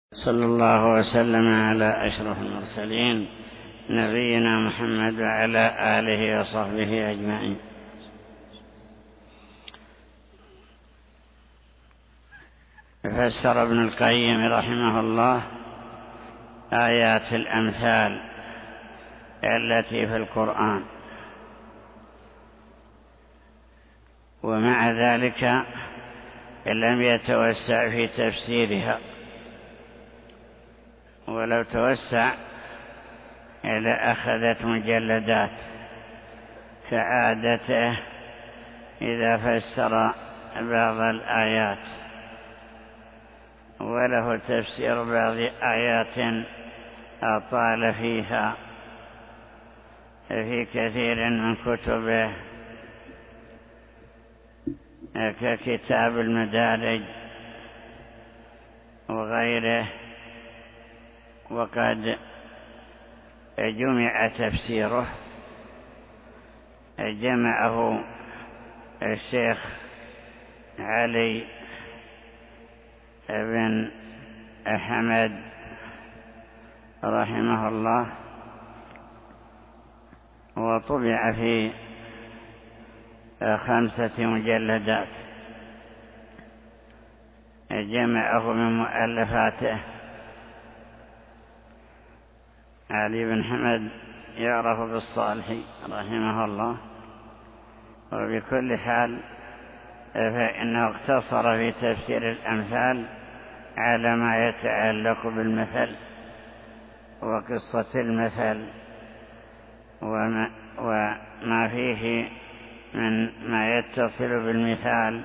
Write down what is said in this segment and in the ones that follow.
صلى الله وسلم على أشرف المرسلين نبينا محمد وعلى آله وصحبه أجمعين. فسر ابن القيم رحمه الله آيات الأمثال التي في القرآن، ومع ذلك لم يتوسع في تفسيرها، ولو توسع لأخذت مجلدات كعادته إذا فسر بعض الآيات، وله تفسير بعض آيات أطال فيها في كثير من كتبه ككتاب المدارج وغيره، وقد جمع تفسيره، جمعه الشيخ علي بن أحمد رحمه الله، وطبع في 5 مجلدات، جمعه من مؤلفاته. علي بن حمد يعرف بالصالحي رحمه الله، وبكل حال فإنه اقتصر في تفسير الأمثال على ما يتعلق بالمثل وقصة المثل وما فيه من ما يتصل بالمثال،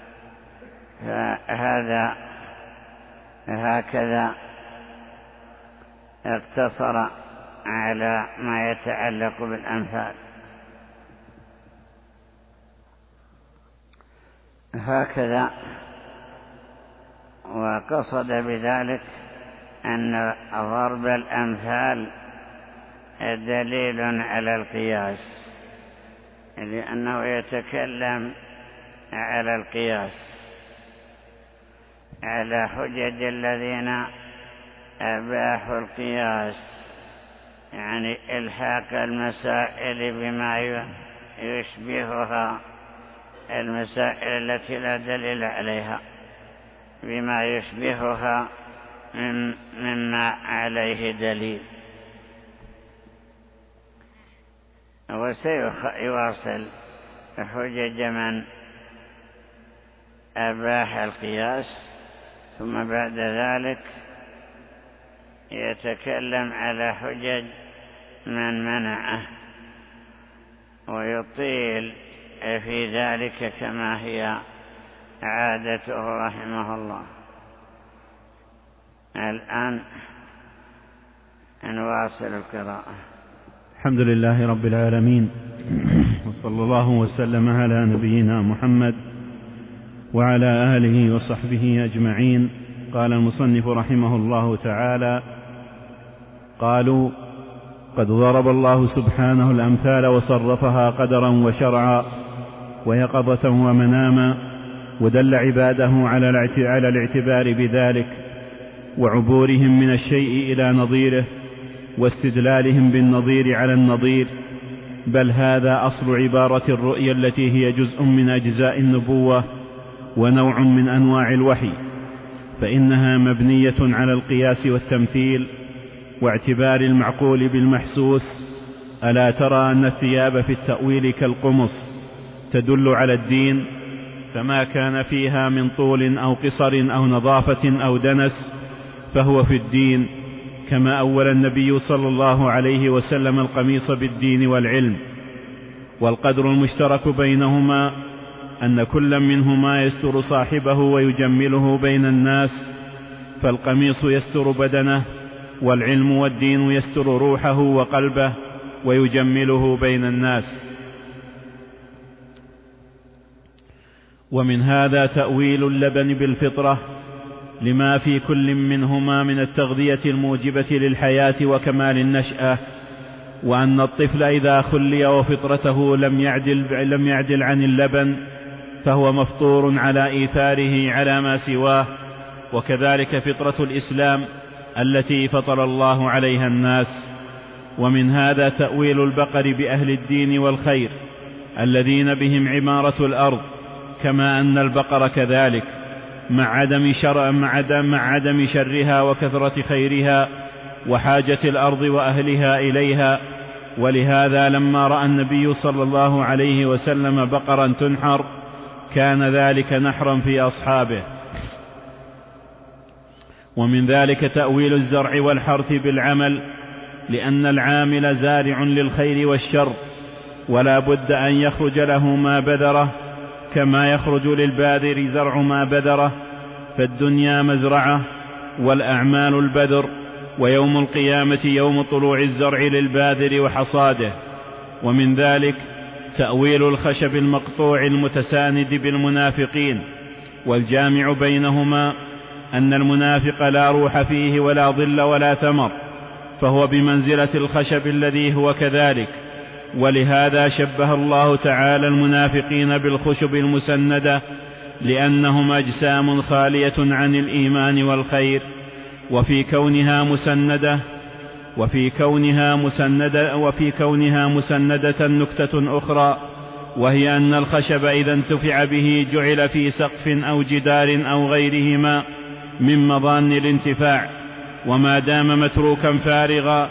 فهذا هكذا اقتصر على ما يتعلق بالأمثال. هكذا وقصد بذلك أن ضرب الأمثال دليل على القياس، لأنه يتكلم على القياس، على حجج الذين أباحوا القياس، يعني إلحاق المسائل بما يشبهها، المسائل التي لا دليل عليها، بما يشبهها مما عليه دليل. وسيواصل حجج من أباح القياس، ثم بعد ذلك يتكلم على حجج من منعه، ويطيل في ذلك كما هي عادته رحمه الله. الآن نواصل القراءة. الحمد لله رب العالمين، وصلى الله وسلم على نبينا محمد وعلى آله وصحبه أجمعين. قال المصنف رحمه الله تعالى: قالوا: قد ضرب الله سبحانه الأمثال وصرفها قدرا وشرعا ويقظة ومناما، ودل عباده على الاعتبار بذلك، وعبورهم من الشيء إلى نظيره، واستدلالهم بالنظير على النظير. بل هذا أصل عبارة الرؤيا التي هي جزء من أجزاء النبوة ونوع من أنواع الوحي، فإنها مبنية على القياس والتمثيل واعتبار المعقول بالمحسوس. ألا ترى أن الثياب في التأويل كالقمص تدل على الدين، فما كان فيها من طول أو قصر أو نظافة أو دنس فهو في الدين، كما أول النبي صلى الله عليه وسلم القميص بالدين والعلم. والقدر المشترك بينهما أن كل منهما يستر صاحبه ويجمله بين الناس، فالقميص يستر بدنه، والعلم والدين يستر روحه وقلبه ويجمله بين الناس. ومن هذا تأويل اللبن بالفطرة لما في كل منهما من التغذية الموجبة للحياة وكمال النشأة، وأن الطفل إذا خلي وفطرته لم يعدل عن اللبن فهو مفطور على إيثاره على ما سواه، وكذلك فطرة الإسلام التي فطر الله عليها الناس. ومن هذا تأويل البقر بأهل الدين والخير الذين بهم عمارة الأرض، كما أن البقر كذلك مع عدم شرها وكثرة خيرها وحاجة الأرض وأهلها إليها. ولهذا لما رأى النبي صلى الله عليه وسلم بقرا تنحر كان ذلك نحرا في أصحابه. ومن ذلك تأويل الزرع والحرث بالعمل، لأن العامل زارع للخير والشر، ولا بد أن يخرج له ما بذره، كما يخرج للباذر زرع ما بذره. فالدنيا مزرعة والأعمال البذر، ويوم القيامة يوم طلوع الزرع للباذر وحصاده. ومن ذلك تأويل الخشب المقطوع المتساند بالمنافقين، والجامع بينهما أن المنافق لا روح فيه ولا ظل ولا ثمر، فهو بمنزلة الخشب الذي هو كذلك. ولهذا شبه الله تعالى المنافقين بالخشب المسندة، لأنهم أجسام خالية عن الإيمان والخير. وفي كونها مسندة نكتة أخرى، وهي أن الخشب إذا انتفع به جعل في سقف أو جدار أو غيرهما من مظان الانتفاع، وما دام متروكا فارغا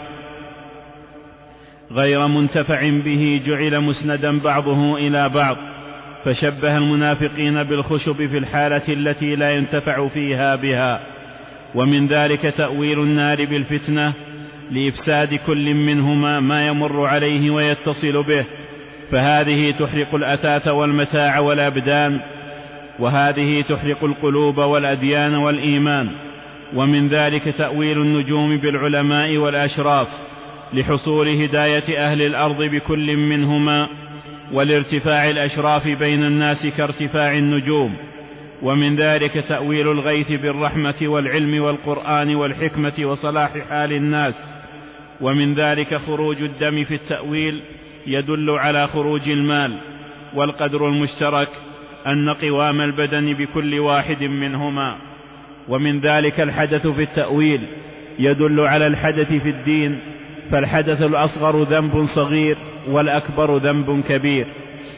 غير منتفع به جعل مسندا بعضه إلى بعض. فشبه المنافقين بالخشب في الحالة التي لا ينتفع فيها بها. ومن ذلك تأويل النار بالفتنة، لإفساد كل منهما ما يمر عليه ويتصل به، فهذه تحرق الأثاث والمتاع والأبدان، وهذه تحرق القلوب والأديان والإيمان. ومن ذلك تأويل النجوم بالعلماء والأشراف، لحصول هداية أهل الأرض بكل منهما، ولارتفاع الأشراف بين الناس كارتفاع النجوم. ومن ذلك تأويل الغيث بالرحمة والعلم والقرآن والحكمة وصلاح حال الناس. ومن ذلك خروج الدم في التأويل يدل على خروج المال، والقدر المشترك أن قوام البدن بكل واحد منهما. ومن ذلك الحدث في التأويل يدل على الحدث في الدين، فالحدث الأصغر ذنب صغير والأكبر ذنب كبير.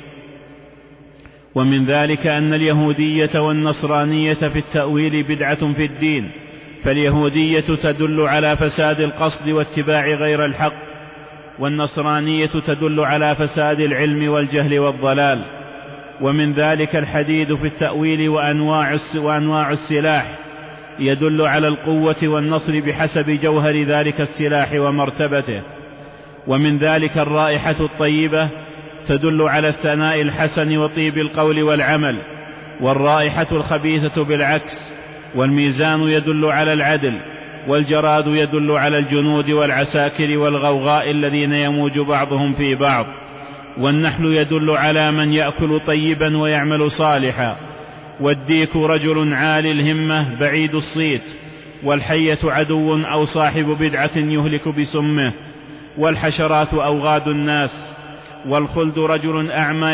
ومن ذلك أن اليهودية والنصرانية في التأويل بدعة في الدين، فاليهودية تدل على فساد القصد واتباع غير الحق، والنصرانية تدل على فساد العلم والجهل والضلال. ومن ذلك الحديد في التأويل وأنواع السلاح يدل على القوة والنصر بحسب جوهر ذلك السلاح ومرتبته. ومن ذلك الرائحة الطيبة تدل على الثناء الحسن وطيب القول والعمل، والرائحة الخبيثة بالعكس. والميزان يدل على العدل، والجراد يدل على الجنود والعساكر والغوغاء الذين يموج بعضهم في بعض. والنحل يدل على من يأكل طيبا ويعمل صالحا. والديك رجل عالي الهمة بعيد الصيت. والحية عدو أو صاحب بدعة يهلك بسمه. والحشرات أوغاد الناس. والخلد رجل أعمى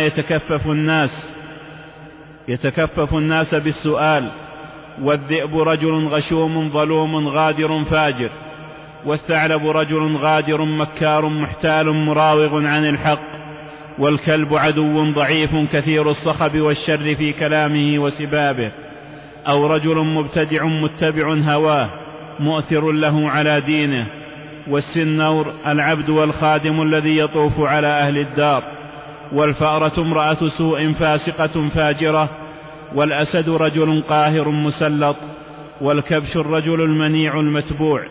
يتكفف الناس بالسؤال. والذئب رجل غشوم ظلوم غادر فاجر. والثعلب رجل غادر مكار محتال مراوغ عن الحق. والكلب عدو ضعيف كثير الصخب والشر في كلامه وسبابه. أو رجل مبتدع متبع هواه مؤثر له على دينه. والسنور العبد والخادم الذي يطوف على أهل الدار. والفأرة امرأة سوء فاسقة فاجرة. والأسد رجل قاهر مسلط. والكبش الرجل المنيع المتبوع.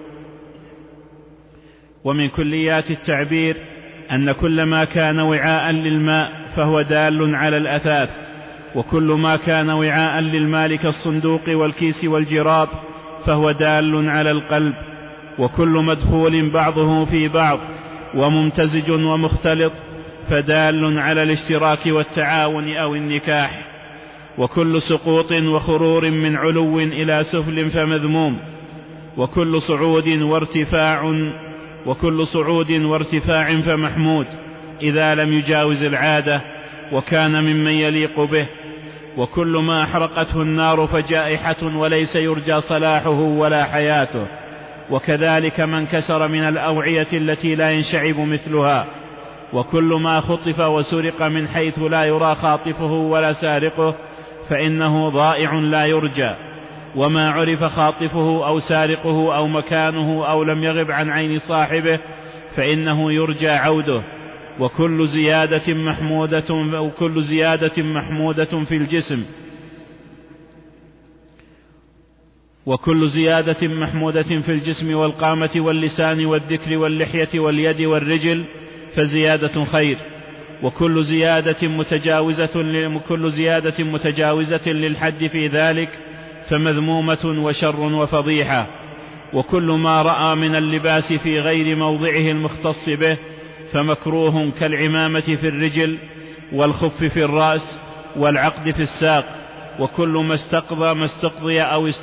ومن كليات التعبير أن كل ما كان وعاء للماء فهو دال على الأثاث، وكل ما كان وعاء للمال كالصندوق والكيس والجراب فهو دال على القلب، وكل مدخول بعضه في بعض وممتزج ومختلط فدال على الاشتراك والتعاون أو النكاح. وكل سقوط وخرور من علو إلى سفل فمذموم، وكل صعود وارتفاع فمحمود إذا لم يجاوز العادة وكان ممن يليق به. وكل ما أحرقته النار فجائحة وليس يرجى صلاحه ولا حياته. وكذلك من كسر من الأوعية التي لا ينشعب مثلها. وكل ما خطف وسرق من حيث لا يرى خاطفه ولا سارقه فإنه ضائع لا يرجى. وما عرف خاطفه أو سارقه أو مكانه أو لم يغب عن عين صاحبه فإنه يرجى عوده. وكل زيادة محمودة في الجسم والقامة واللسان والذكر واللحية واليد والرجل فزيادة خير. وكل زيادة متجاوزة للحد في ذلك فمذمومة وشر وفضيحة. وكل ما رأى من اللباس في غير موضعه المختص به فمكروه كالعمامة في الرجل والخف في الرأس والعقد في الساق. وكل ما استقضى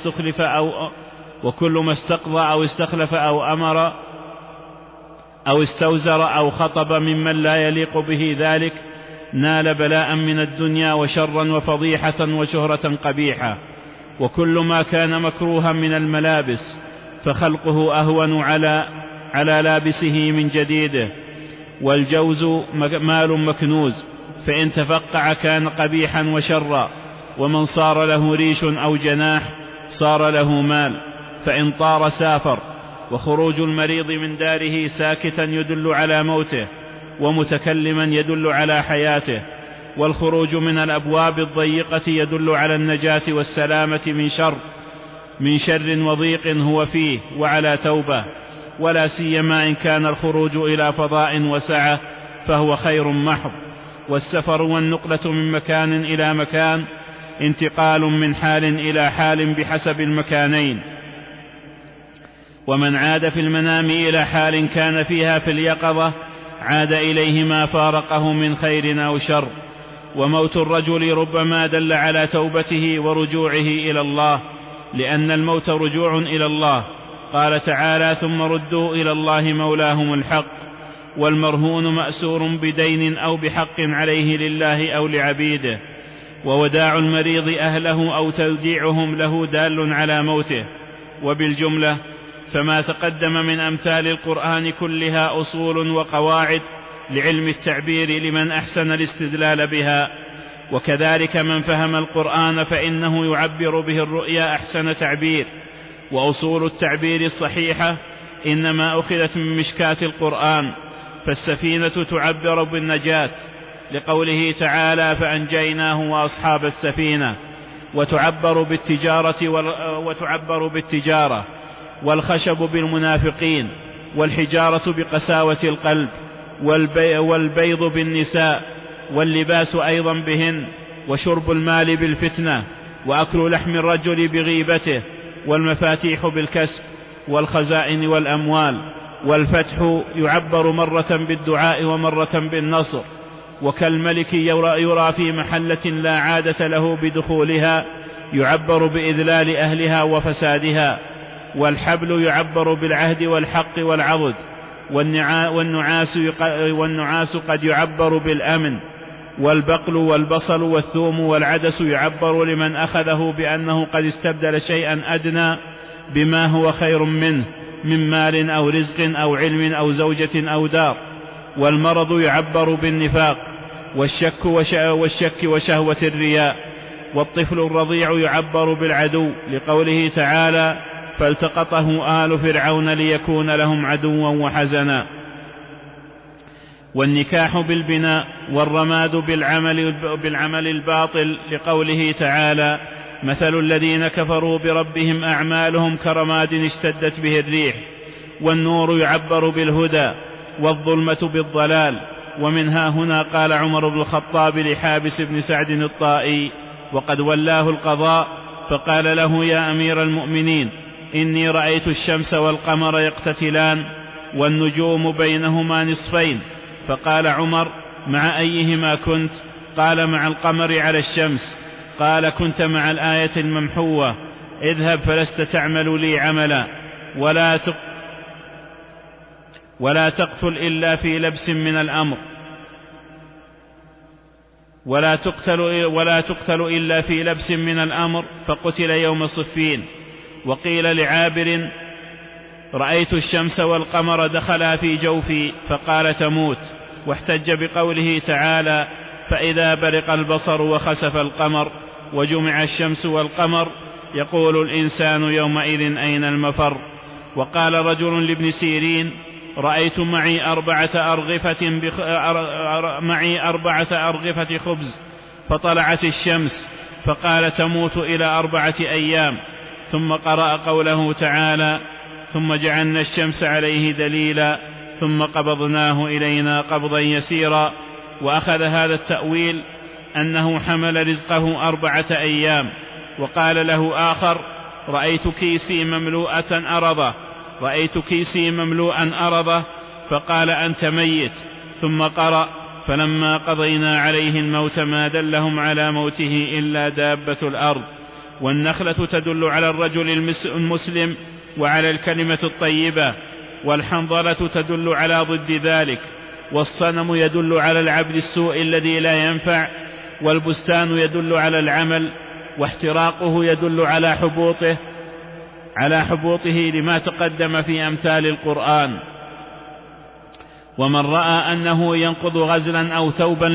أو استخلف أو أمر أو استوزر أو خطب ممن لا يليق به ذلك نال بلاء من الدنيا وشرا وفضيحة وشهرة قبيحة. وكل ما كان مكروها من الملابس فخلقه أهون على لابسه من جديده. والجوز مال مكنوز فإن تفقع كان قبيحا وشرا. ومن صار له ريش أو جناح صار له مال فإن طار سافر. وخروج المريض من داره ساكتا يدل على موته ومتكلما يدل على حياته. والخروج من الأبواب الضيقة يدل على النجاة والسلامة من شر وضيق هو فيه وعلى توبة. ولا سيما إن كان الخروج إلى فضاء وسعة فهو خير محض. والسفر والنقلة من مكان إلى مكان انتقال من حال إلى حال بحسب المكانين. ومن عاد في المنام إلى حال كان فيها في اليقظة عاد إليه ما فارقه من خير أو شر. وموت الرجل ربما دل على توبته ورجوعه إلى الله لأن الموت رجوع إلى الله. قال تعالى ثم ردوا إلى الله مولاهم الحق. والمرهون مأسور بدين أو بحق عليه لله أو لعبيده. ووداع المريض أهله أو توديعهم له دال على موته. وبالجملة فما تقدم من أمثال القرآن كلها أصول وقواعد لعلم التعبير لمن أحسن الاستدلال بها. وكذلك من فهم القرآن فإنه يعبر به الرؤيا أحسن تعبير. وأصول التعبير الصحيحة إنما أخذت من مشكاة القرآن. فالسفينة تعبر بالنجاة لقوله تعالى فأنجيناه وأصحاب السفينة. وتعبر بالتجارة. والخشب بالمنافقين. والحجارة بقساوة القلب. والبيض بالنساء. واللباس أيضا بهن. وشرب المال بالفتنة. وأكل لحم الرجل بغيبته. والمفاتيح بالكسب. والخزائن والأموال. والفتح يعبر مرة بالدعاء ومرة بالنصر. وكالملك يرى في محلة لا عادة له بدخولها يعبر بإذلال أهلها وفسادها. والحبل يعبر بالعهد والحق والعضد. والنعاس قد يعبر بالأمن. والبقل والبصل والثوم والعدس يعبر لمن أخذه بأنه قد استبدل شيئا أدنى بما هو خير منه من مال أو رزق أو علم أو زوجة أو دار. والمرض يعبر بالنفاق والشك وشهوة الرياء. والطفل الرضيع يعبر بالعدو لقوله تعالى فالتقطه آل فرعون ليكون لهم عدوا وحزنا. والنكاح بالبناء. والرماد بالعمل الباطل لقوله تعالى مثل الذين كفروا بربهم أعمالهم كرماد اشتدت به الريح. والنور يعبر بالهدى. والظلمة بالضلال. ومنها هنا قال عمر بن الخطاب لحابس بن سعد الطائي وقد ولاه القضاء فقال له يا أمير المؤمنين إني رأيت الشمس والقمر يقتتلان والنجوم بينهما نصفين. فقال عمر مع أيهما كنت؟ قال مع القمر على الشمس. قال كنت مع الآية الممحوة اذهب فلست تعمل لي عملا ولا تقتل إلا في لبس من الأمر. ولا تقتل إلا في لبس من الأمر، فقتل يوم صفين. وقيل لعابر: رأيت الشمس والقمر دخلا في جوفي، فقال: تموت. واحتج بقوله تعالى: فإذا برق البصر وخسف القمر وجمع الشمس والقمر يقول الإنسان يومئذ أين المفر. وقال رجل لابن سيرين: رأيت معي 4 أرغفة خبز، فطلعت الشمس، فقال: تموت إلى 4 أيام. ثم قرأ قوله تعالى: ثم جعلنا الشمس عليه دليلا ثم قبضناه إلينا قبضا يسيرا. وأخذ هذا التأويل أنه حمل رزقه 4 أيام. وقال له آخر: رأيت كيسي مملوءا أرضة، فقال: أنت ميت. ثم قرأ: فلما قضينا عليه الموت ما دلهم على موته إلا دابة الأرض. والنخلة تدل على الرجل المسلم وعلى الكلمة الطيبة، والحنظلة تدل على ضد ذلك، والصنم يدل على العبد السوء الذي لا ينفع، والبستان يدل على العمل، واحتراقه يدل على حبوطه لما تقدم في أمثال القرآن. ومن رأى أنه ينقض غزلا أو ثوبا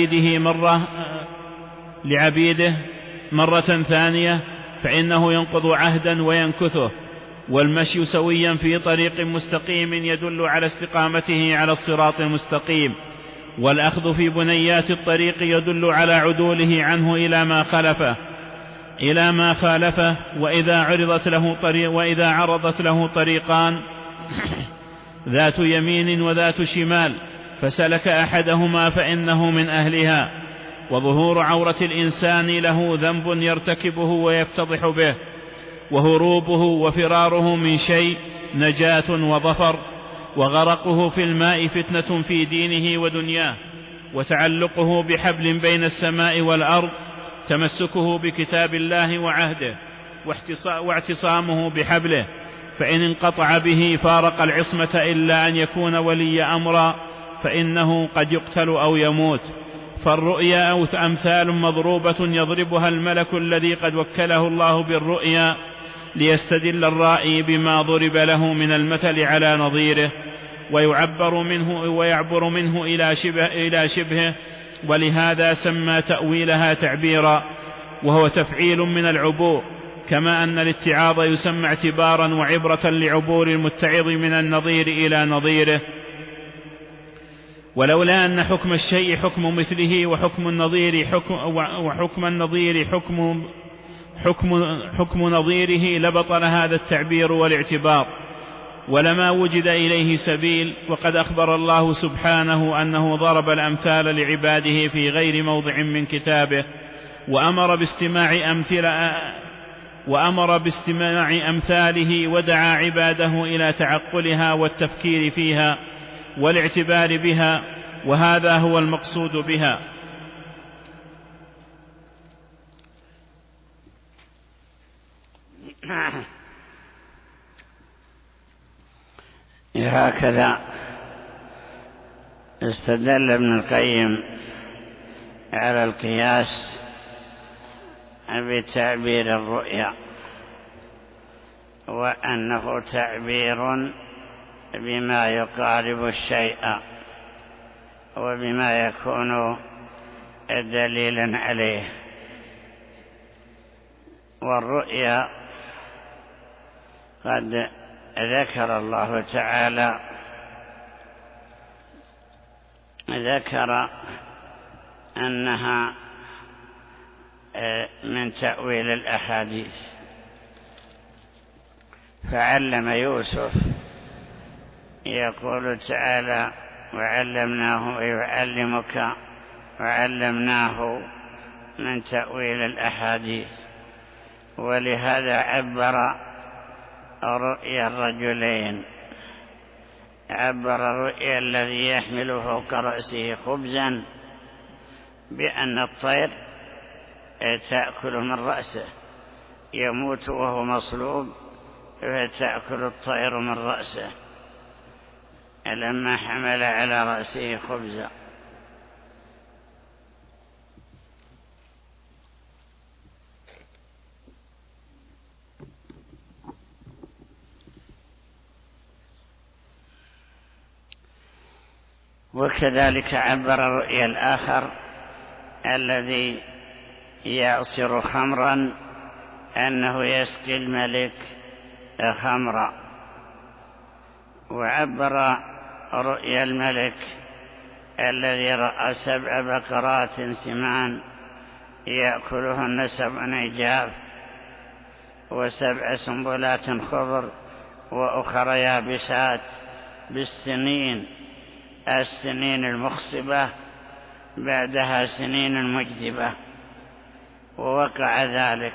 لعبيده مرة ثانية فإنه ينقض عهدا وينكثه. والمشي سويا في طريق مستقيم يدل على استقامته على الصراط المستقيم، والأخذ في بنيات الطريق يدل على عدوله عنه إلى ما خالفه. وإذا عرضت له طريقان ذات يمين وذات شمال فسلك أحدهما فإنه من أهلها. وظهور عورة الإنسان له ذنب يرتكبه ويفتضح به، وهروبه وفراره من شيء نجاة وظفر، وغرقه في الماء فتنة في دينه ودنياه، وتعلقه بحبل بين السماء والأرض تمسكه بكتاب الله وعهده واعتصامه بحبله، فإن انقطع به فارق العصمة إلا أن يكون ولي أمرا فإنه قد يقتل أو يموت. فالرؤيا أمثال مضروبة يضربها الملك الذي قد وكله الله بالرؤيا ليستدل الرائي بما ضرب له من المثل على نظيره، ويعبر منه إلى شبهه، ولهذا سمى تأويلها تعبيرا، وهو تفعيل من العبور، كما أن الاتعاظ يسمى اعتبارا وعبرة لعبور المتعظ من النظير إلى نظيره. ولولا أن حكم الشيء حكم مثله وحكم النظير حكم نظيره لبطل هذا التعبير والاعتبار، ولما وجد إليه سبيل. وقد أخبر الله سبحانه أنه ضرب الأمثال لعباده في غير موضع من كتابه، وأمر باستماع أمثاله، ودعا عباده إلى تعقلها والتفكير فيها والاعتبار بها، وهذا هو المقصود بها. هكذا استدل ابن القيم على القياس بتعبير الرؤيا، وأنه تعبير بما يقارب الشيء وبما يكون دليلا عليه. والرؤيا قد ذكر الله تعالى أنها من تأويل الأحاديث، فعلم يوسف، يقول تعالى: وعلمناه ويعلمك وعلمناه من تأويل الأحاديث. ولهذا عبر رؤيا الرجلين، عبر رؤيا الذي يحمل فوق رأسه خبزا بأن الطير تأكل من رأسه، يموت وهو مصلوب فتأكل الطير من رأسه لما حمل على رأسه خبزا. وكذلك عبر الرؤيا الآخر الذي يعصر خمرا أنه يسقي الملك خمرا. وعبر رؤيا الملك الذي رأى 7 بقرات سمان يأكلهن 7 عجاف و7 سنبلات خضر وأخر يابسات بالسنين، السنين المخصبة بعدها سنين مجدبة، ووقع ذلك.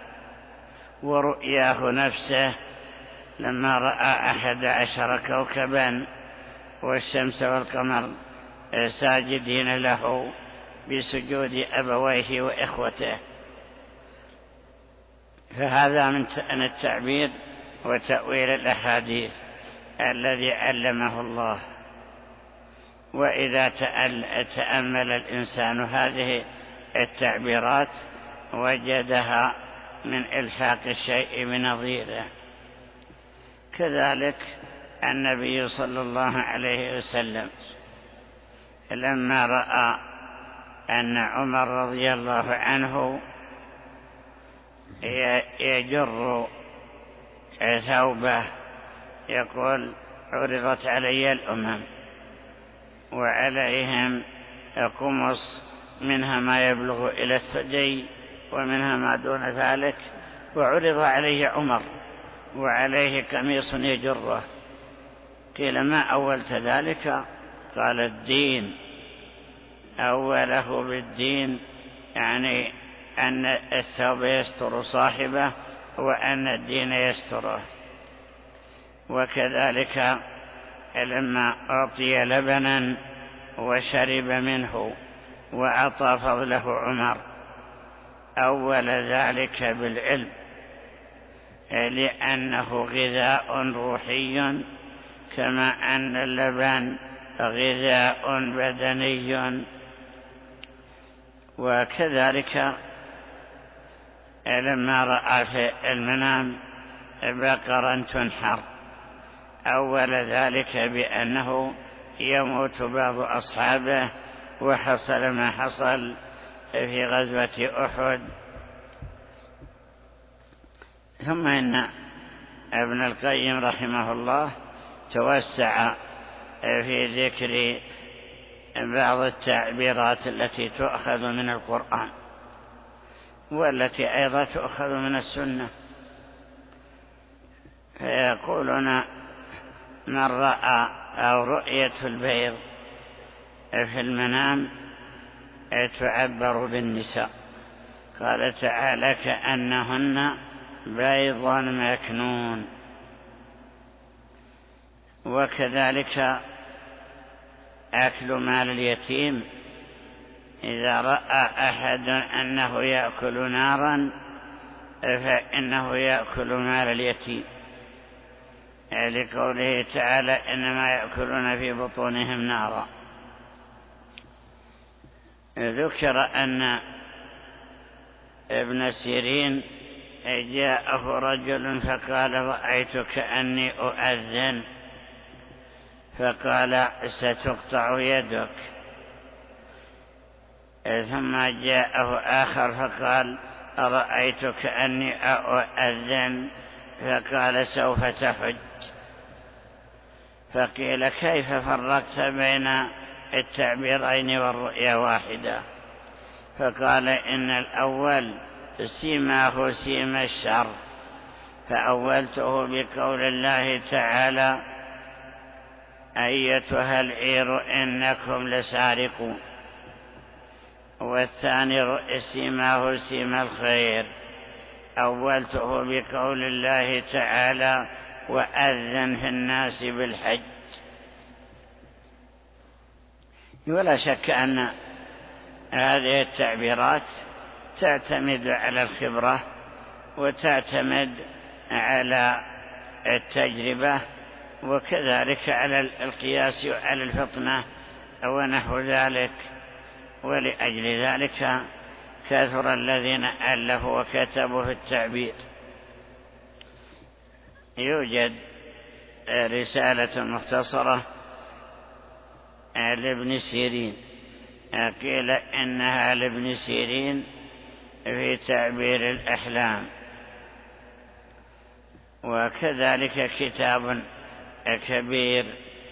ورؤياه نفسه لما رأى 11 كوكبا والشمس والقمر ساجدين له بسجود أبويه وإخوته. فهذا من التعبير وتأويل الأحاديث الذي علمه الله. وإذا تأمل الإنسان هذه التعبيرات وجدها من إلحاق الشيء بنظيره. كذلك النبي صلى الله عليه وسلم لما رأى أن عمر رضي الله عنه يجر ثوبه يقول: عرضت علي الأمم وعليهم قمص منها ما يبلغ إلى الثدي ومنها ما دون ذلك، وعرض علي عمر وعليه قميص يجره. قيل: ما أولت ذلك؟ قال: الدين. أوله بالدين، يعني أن الثوب يستر صاحبه وأن الدين يستره. وكذلك لما أعطي لبنا وشرب منه وأعطى فضله عمر أول ذلك بالعلم، لأنه غذاء روحي كما أن اللبن غذاء بدني. وكذلك لما رأى في المنام بقرا تنحر أول ذلك بأنه يموت بعض أصحابه، وحصل ما حصل في غزوة أحد. ثم إن ابن القيم رحمه الله توسع في ذكر بعض التعبيرات التي تؤخذ من القرآن والتي أيضا تؤخذ من السنة. فيقولون: من رأى أو رؤية البيض في المنام تعبر بالنساء. قال تعالى: كأنهن بيض مكنون. وكذلك أكل مال اليتيم، إذا رأى أحد أنه يأكل نارا فإنه يأكل مال اليتيم، لقوله تعالى: إنما يأكلون في بطونهم نارا. ذكر أن ابن سيرين جاءه رجل فقال: رأيت كأني أؤذن، فقال: ستقطع يدك. ثم جاءه آخر فقال: رأيت كأني أؤذن، فقال: سوف تحج. فقيل: كيف فرقت بين التعبيرين والرؤيا واحدة؟ فقال: إن الأول سيماه سيم الشر، فأولته بقول الله تعالى: أيتها العير إنكم لسارقون. والثاني سيماه سيم الخير، أولته بقول الله تعالى: وأذن في الناس بالحج. ولا شك أن هذه التعبيرات تعتمد على الخبرة وتعتمد على التجربة، وكذلك على القياس وعلى الفطنة ونحو ذلك. ولأجل ذلك كثر الذين ألفوا وكتبوا في التعبير. يوجد رسالة مختصرة لابن سيرين، قيل إنها لابن سيرين في تعبير الأحلام. وكذلك كتاب كبير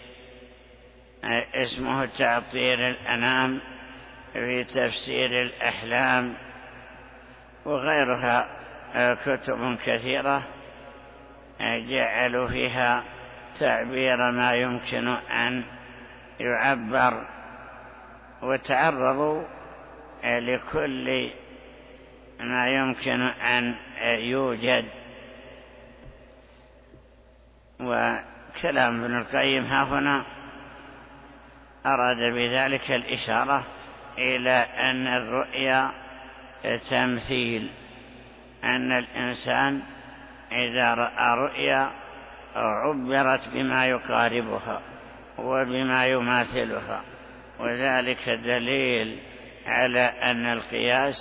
اسمه تعطير الأنام في تفسير الأحلام، وغيرها كتب كثيرة جعلوا فيها تعبير ما يمكن أن يعبر، وتعرضوا لكل ما يمكن أن يوجد. وكلام ابن القيم ها هنا أراد بذلك الإشارة إلى أن الرؤيا تمثيل، أن الإنسان إذا رأى رؤيا عبرت بما يقاربها وبما يماثلها، وذلك دليل على أن القياس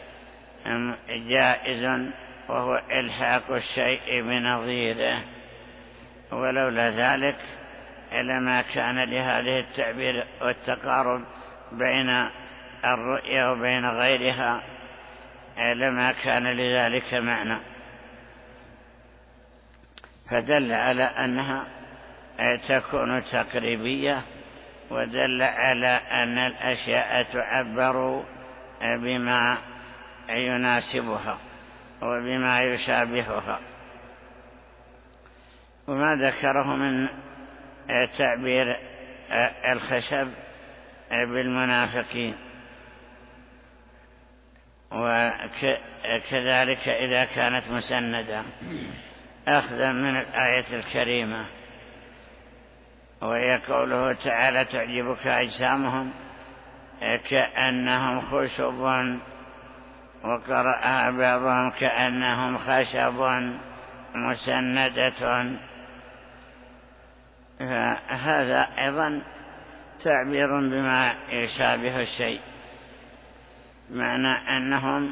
جائز، وهو إلحاق الشيء بنظيره، ولولا ذلك لما كان لهذه التعبير والتقارب بين الرؤيا وبين غيرها لما كان لذلك معنى. فدل على أنها تكون تقريبية، ودل على أن الأشياء تعبر بما يناسبها وبما يشابهها. وما ذكره من تعبير الخشب بالمنافقين، وكذلك إذا كانت مسندة أخذا من الآية الكريمة، وهي قوله تعالى تعجبك أجسامهم كأنهم خشب، وقرأها بعضهم كأنهم خشب مسندة. فهذا أيضا تعبير بما يشابه الشيء، معنى أنهم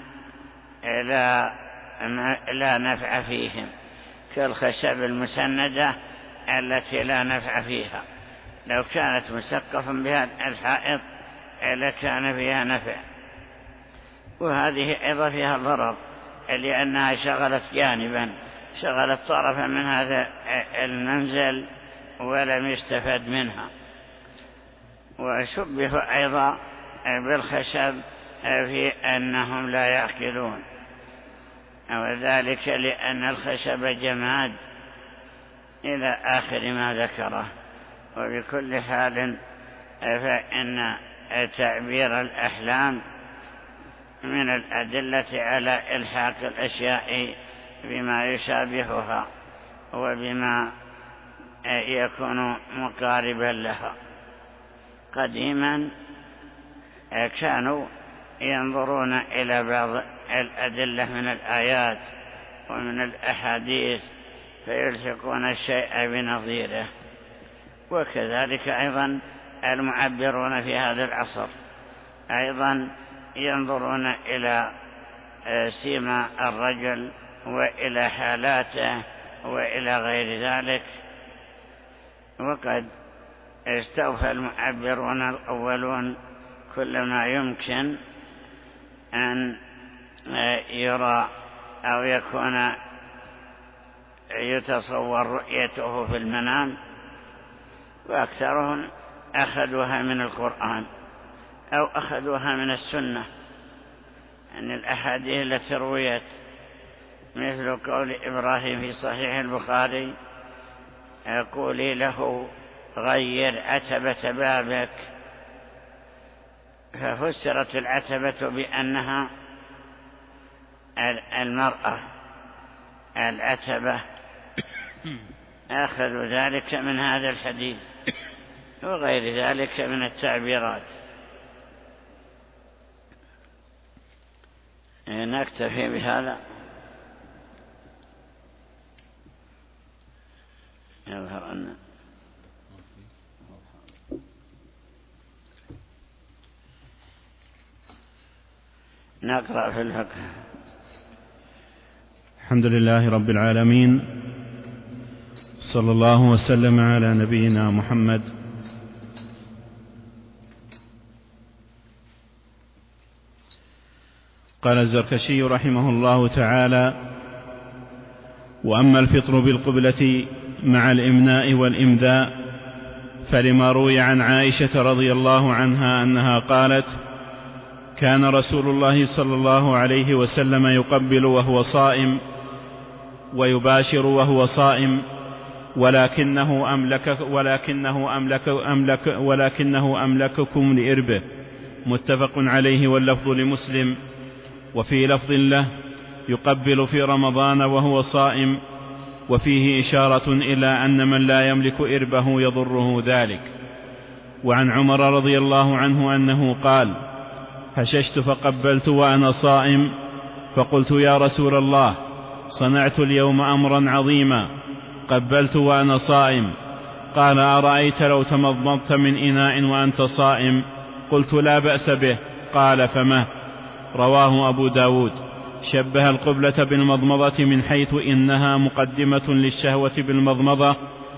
لا نفع فيهم، كالخشب المسندة التي لا نفع فيها. لو كانت مسقفا بها الحائط لكان فيها نفع. وهذه أيضا فيها ضرر، لأنها شغلت جانبا، شغلت طرفا من هذا المنزل ولم يستفد منها. وشبه أيضا بالخشب في أنهم لا يعقلون، وذلك لأن الخشب جماد إلى آخر ما ذكره. وبكل حال فإن تعبير الأحلام من الأدلة على إلحاق الأشياء بما يشابهها وبما يكون مقاربا لها. قديما كانوا ينظرون إلى بعض الأدلة من الآيات ومن الأحاديث فيلحقون الشيء بنظيره، وكذلك أيضا المعبرون في هذا العصر أيضا ينظرون إلى سيما الرجل وإلى حالاته وإلى غير ذلك. وقد استوفى المعبرون الأولون كل ما يمكن أن يرى أو يكون يتصور رؤيته في المنام، وأكثرهم أخذوها من القرآن أو أخذوها من السنة، أن الأحاديث التي رويت مثل قول إبراهيم في صحيح البخاري قولي له غير عتبة بابك، ففسرت العتبة بأنها المرأة العتبة، أخذوا ذلك من هذا الحديث وغير ذلك من التعبيرات. نكتفي بهذا. يظهر أن نقرأ في الفقه. الحمد لله رب العالمين، صلى الله وسلم على نبينا محمد قال الزركشي رحمه الله تعالى: وأما الفطر بالقبلة مع الإمناء والإمداء فلما روي عن عائشة رضي الله عنها أنها قالت: كان رسول الله صلى الله عليه وسلم يقبل وهو صائم ويباشر وهو صائم، ولكنه أملككم لإربه. متفق عليه، واللفظ لمسلم. وفي لفظ له: يقبل في رمضان وهو صائم، وفيه إشارة إلى أن من لا يملك إربه يضره ذلك. وعن عمر رضي الله عنه أنه قال: هششت فقبلت وأنا صائم، فقلت: يا رسول الله، صنعت اليوم أمرا عظيما، قبلت وأنا صائم. قال: أرأيت لو تمضمضت من إناء وأنت صائم؟ قلت: لا بأس به. قال: فما؟ رواه أبو داود. شبه القبلة بالمضمضة من حيث إنها مقدمة للشهوة بالمضمضة،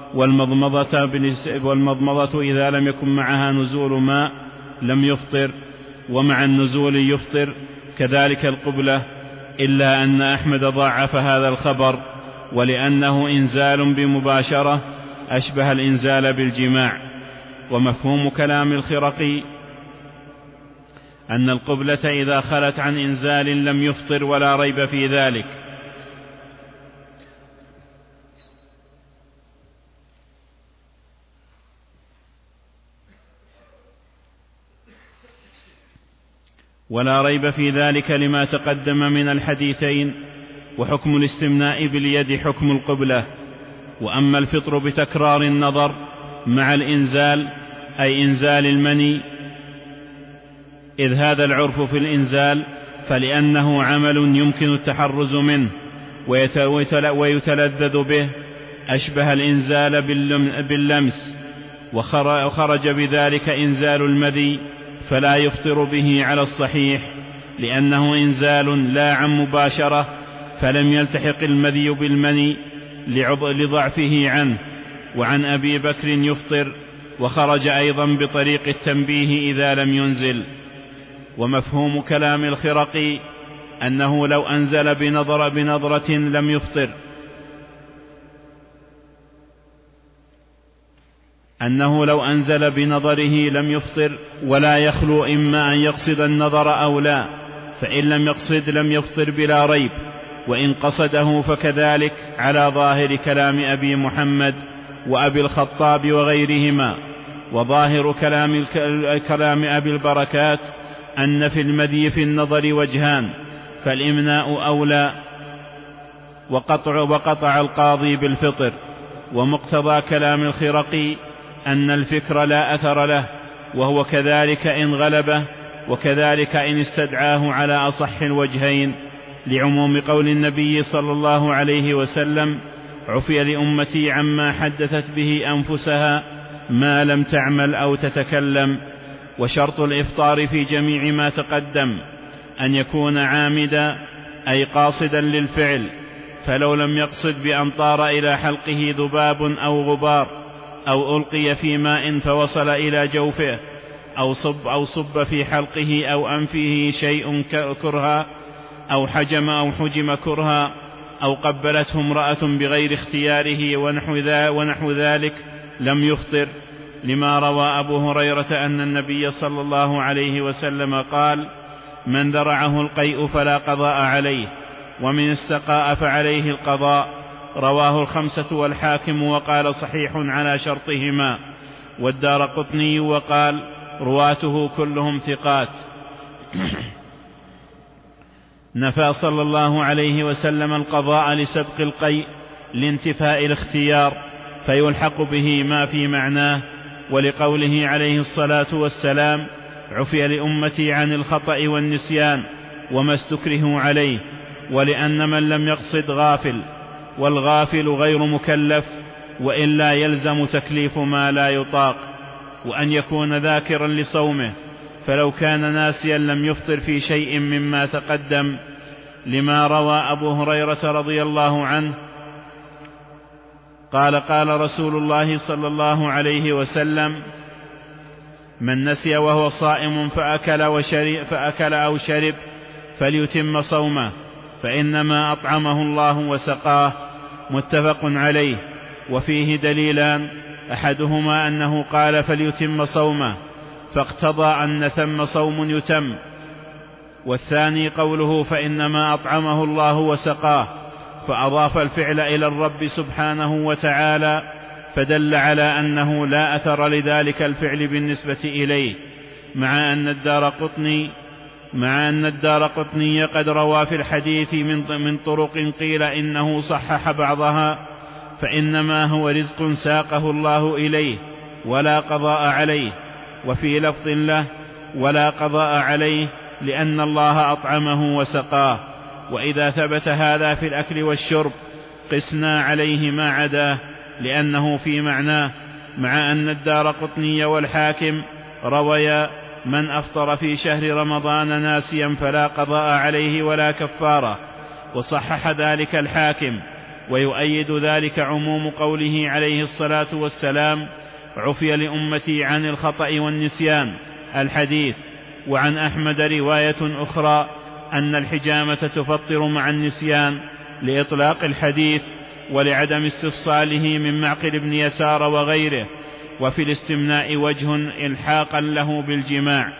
والمضمضة إذا لم يكن معها نزول ماء لم يفطر، ومع النزول يفطر، كذلك القبلة، إلا أن أحمد ضاعف هذا الخبر، ولأنه إنزال بمباشرة أشبه الإنزال بالجماع. ومفهوم كلام الخرقي أن القبلة إذا خلت عن إنزال لم يفطر، ولا ريب في ذلك. ولا ريب في ذلك لما تقدم من الحديثين. وحكم الاستمناء باليد حكم القبلة. وأما الفطر بتكرار النظر مع الإنزال، أي إنزال المني، إذ هذا العرف في الإنزال، فلأنه عمل يمكن التحرز منه ويتلذذ به، أشبه الإنزال باللمس، وخرج بذلك إنزال المذي، فلا يفطر به على الصحيح، لأنه إنزال لا عن مباشرة، فلم يلتحق المذي بالمني لضعفه عنه. وعن أبي بكر يفطر، وخرج أيضا بطريق التنبيه إذا لم ينزل. ومفهوم كلام الخرقي أنه لو أنزل بنظرة لم يفطر، أنه لو أنزل بنظره لم يفطر، ولا يخلو إما أن يقصد النظر أو لا، فإن لم يقصد لم يفطر بلا ريب، وإن قصده فكذلك، على ظاهر كلام أبي محمد وأبي الخطاب وغيرهما. وظاهر كلام أبي البركات أن في المذي في النظر وجهان، فالإمناء أولى، وقطع القاضي بالفطر. ومقتضى كلام الخرقي أن الفكر لا أثر له، وهو كذلك إن غلبه، وكذلك إن استدعاه على أصح الوجهين، لعموم قول النبي صلى الله عليه وسلم: عفي لأمتي عما حدثت به أنفسها ما لم تعمل أو تتكلم. وشرط الإفطار في جميع ما تقدم أن يكون عامدا، أي قاصدا للفعل، فلو لم يقصد بأن طار إلى حلقه ذباب أو غبار، أو ألقي في ماء فوصل إلى جوفه، أو صب في حلقه أو أنفه شيء كرها، أو حجم كرها، أو قبلته امرأة بغير اختياره ونحو ذلك، لم يفطر، لما روى أبو هريرة أن النبي صلى الله عليه وسلم قال: من ذرعه القيء فلا قضاء عليه، ومن استقاء فعليه القضاء. رواه الخمسة والحاكم، وقال: صحيح على شرطهما. والدارقطني وقال: رواته كلهم ثقات. نفى صلى الله عليه وسلم القضاء لسبق القيء لانتفاء الاختيار، فيلحق به ما في معناه، ولقوله عليه الصلاة والسلام: عفي لأمتي عن الخطأ والنسيان وما استكرهوا عليه. ولأن من لم يقصد غافل، والغافل غير مكلف، وإلا يلزم تكليف ما لا يطاق، وأن يكون ذاكرا لصومه، فلو كان ناسيا لم يفطر في شيء مما تقدم، لما روى أبو هريرة رضي الله عنه قال: قال رسول الله صلى الله عليه وسلم: من نسي وهو صائم فأكل أو شرب فليتم صومه فإنما أطعمه الله وسقاه. متفق عليه. وفيه دليلان: أحدهما أنه قال فليتم صومه فاقتضى أن ثم صوم يتم، والثاني قوله فإنما أطعمه الله وسقاه، فأضاف الفعل إلى الرب سبحانه وتعالى، فدل على أنه لا أثر لذلك الفعل بالنسبة إليه، مع أن الدارقطني قد روى في الحديث من طرق قيل إنه صحح بعضها، فإنما هو رزق ساقه الله إليه ولا قضاء عليه. وفي لفظ له ولا قضاء عليه لأن الله أطعمه وسقاه. وإذا ثبت هذا في الأكل والشرب قسنا عليه ما عداه لأنه في معناه، مع أن الدارقطني والحاكم رويا من أفطر في شهر رمضان ناسيا فلا قضاء عليه ولا كفارة، وصحح ذلك الحاكم. ويؤيد ذلك عموم قوله عليه الصلاة والسلام: عفي لأمتي عن الخطأ والنسيان، الحديث. وعن أحمد رواية أخرى أن الحجامة تفطر مع النسيان لإطلاق الحديث ولعدم استفصاله من معقل بن يسار وغيره. وفي الاستمناء وجه إلحاقا له بالجماع.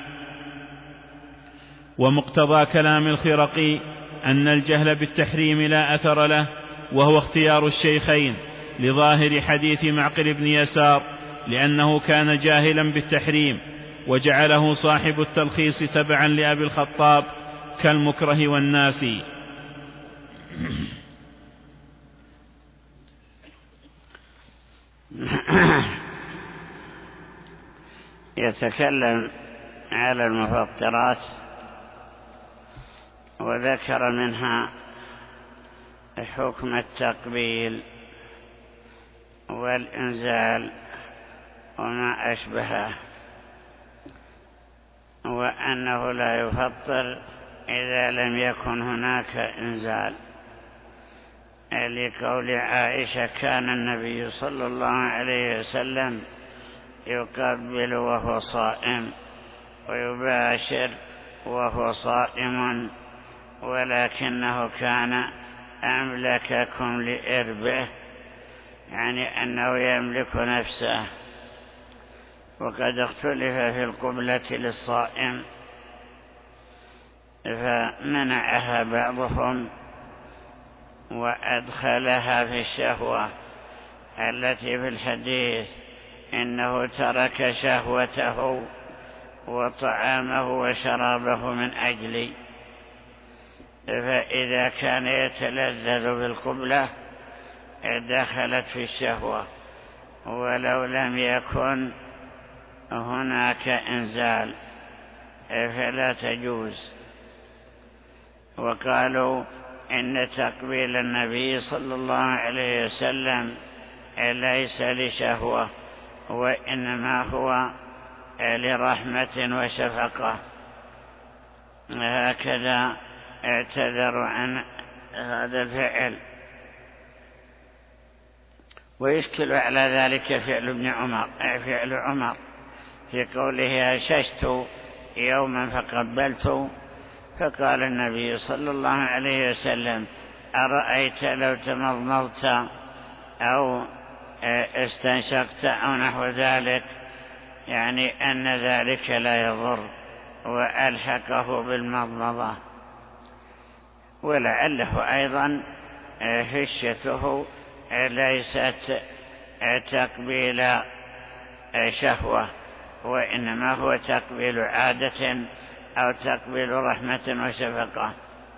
ومقتضى كلام الخرقي أن الجهل بالتحريم لا أثر له، وهو اختيار الشيخين لظاهر حديث معقل بن يسار، لأنه كان جاهلا بالتحريم، وجعله صاحب التلخيص تبعا لأبي الخطاب كالمكره والناسي. يتكلم على المفطرات وذكر منها حكم التقبيل والإنزال وما أشبهه، وأنه لا يفطر إذا لم يكن هناك إنزال، لقول عائشة: كان النبي صلى الله عليه وسلم يقبل وهو صائم ويباشر وهو صائم، ولكنه كان أملككم لإربه، يعني أنه يملك نفسه. وقد اختلف في القبلة للصائم، فمنعها بعضهم وأدخلها في الشهوة التي في الحديث: إنه ترك شهوته وطعامه وشرابه من أجلي. فإذا كان يتلذذ بالقبلة دخلت في الشهوة ولو لم يكن هناك إنزال فلا تجوز. وقالوا إن تقبيل النبي صلى الله عليه وسلم ليس لشهوة، وإنما هو لرحمة وشفقة. هكذا اعتذروا عن هذا الفعل. ويشكل على ذلك فعل عمر في قوله: أششت يوما فقبلت، فقال النبي صلى الله عليه وسلم: أرأيت لو تمضمضت أو استنشقت أو نحو ذلك، يعني أن ذلك لا يضر، وألحقه بالمضمضة. ولعله أيضا هشته ليست تقبيل شهوة، وإنما هو تقبيل عادة أو تقبيل رحمة وشفقة.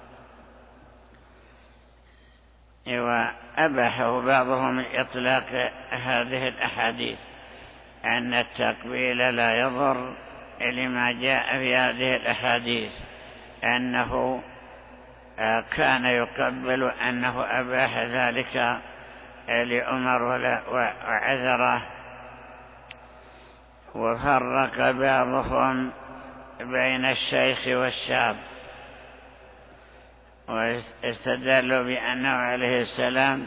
وأباحه بعضهم إطلاق هذه الأحاديث أن التقبيل لا يضر، لما جاء في هذه الأحاديث أنه كان يقبل، أنه أباح ذلك لعمر وعذره. وفرق بعضهم بين الشيخ والشاب، واستدلوا بأنه عليه السلام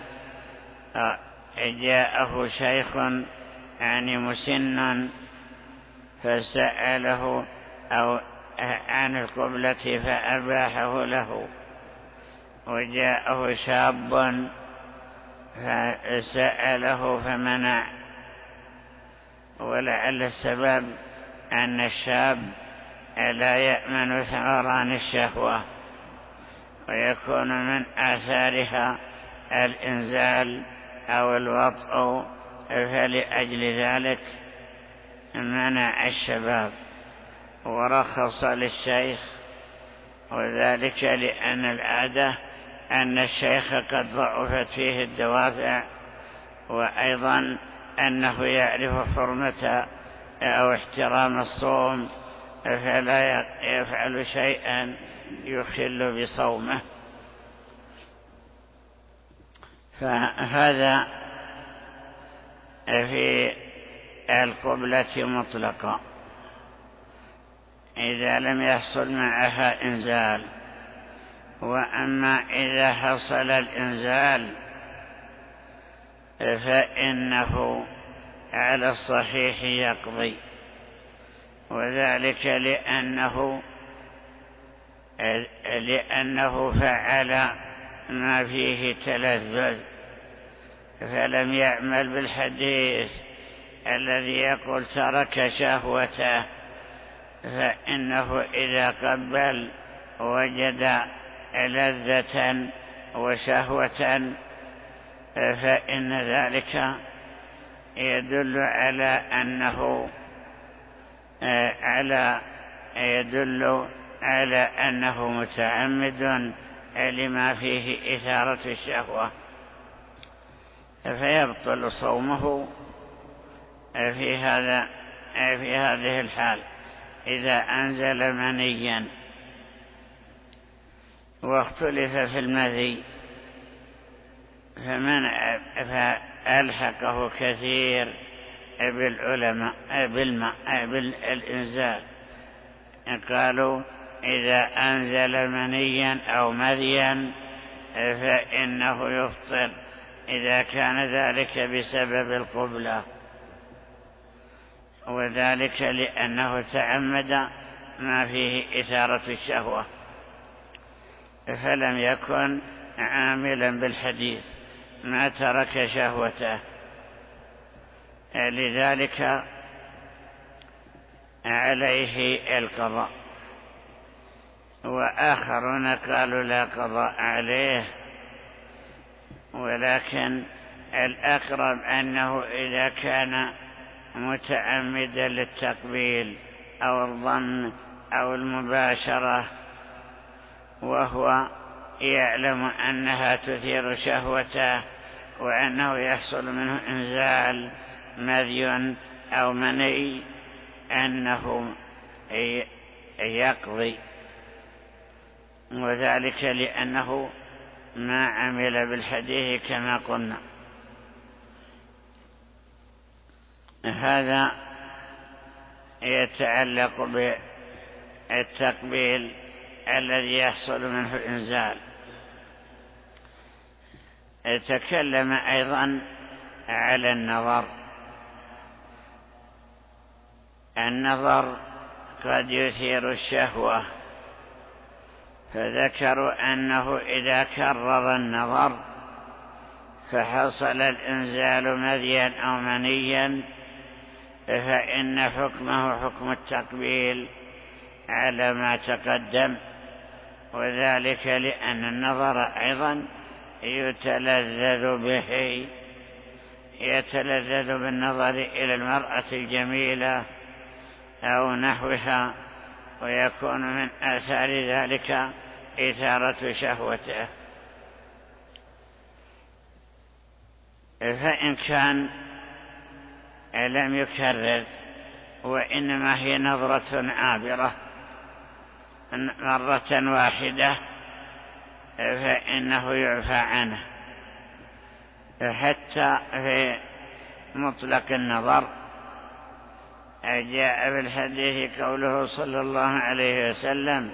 جاءه شيخ يعني مسن فسأله أو عن القبلة فأباحه له، وجاءه شاب فسأله فمنع، ولعل السبب أن الشاب لا يأمن ثمران الشهوة، ويكون من آثارها الإنزال أو الوطء، فلأجل ذلك منع الشباب ورخص للشيخ، وذلك لأن العادة أن الشيخ قد ضعفت فيه الدوافع، وأيضا أنه يعرف حرمة أو احترام الصوم، فلا يفعل شيئا يخل بصومه. فهذا في القبلة مطلقا إذا لم يحصل معها إنزال. وأما إذا حصل الإنزال فإنه على الصحيح يقضي، وذلك لأنه فعل ما فيه تلذذ، فلم يعمل بالحديث الذي يقول ترك شهوته، فإنه إذا قبل وجد لذة وشهوة، فإن ذلك يدل على أنه متعمد لما فيه إثارة الشهوة، فيبطل صومه في هذه الحال إذا أنزل منيا. واختلف في المذي، فألحقه كثير بالعلماء بالإنزال، قالوا إذا أنزل منيا أو مذيا فإنه يفطر إذا كان ذلك بسبب القبلة، وذلك لأنه تعمد ما فيه إثارة الشهوة، فلم يكن عاملا بالحديث ما ترك شهوته، لذلك عليه القضاء. وآخرون قالوا لا قضاء عليه، ولكن الأقرب أنه إذا كان متعمدا للتقبيل أو الضم أو المباشرة وهو يعلم أنها تثير شهوته وأنه يحصل منه إنزال مذي أو مني، أنه يقضي، وذلك لأنه ما عمل بالحديث كما قلنا. هذا يتعلق بالتقبيل الذي يحصل منه الإنزال. تكلم أيضا على النظر قد يثير الشهوة، فذكروا أنه إذا كرر النظر فحصل الإنزال مذيا أو منيا فإن حكمه حكم التقبيل على ما تقدم، وذلك لأن النظر أيضا يتلذذ بالنظر إلى المرأة الجميلة أو نحوها، ويكون من آثار ذلك إثارة شهوته. فإن كان لم يكرر وإنما هي نظرة عابرة مرة واحدة فإنه يعفى عنه. حتى في مطلق النظر جاء بالحديث قوله صلى الله عليه وسلم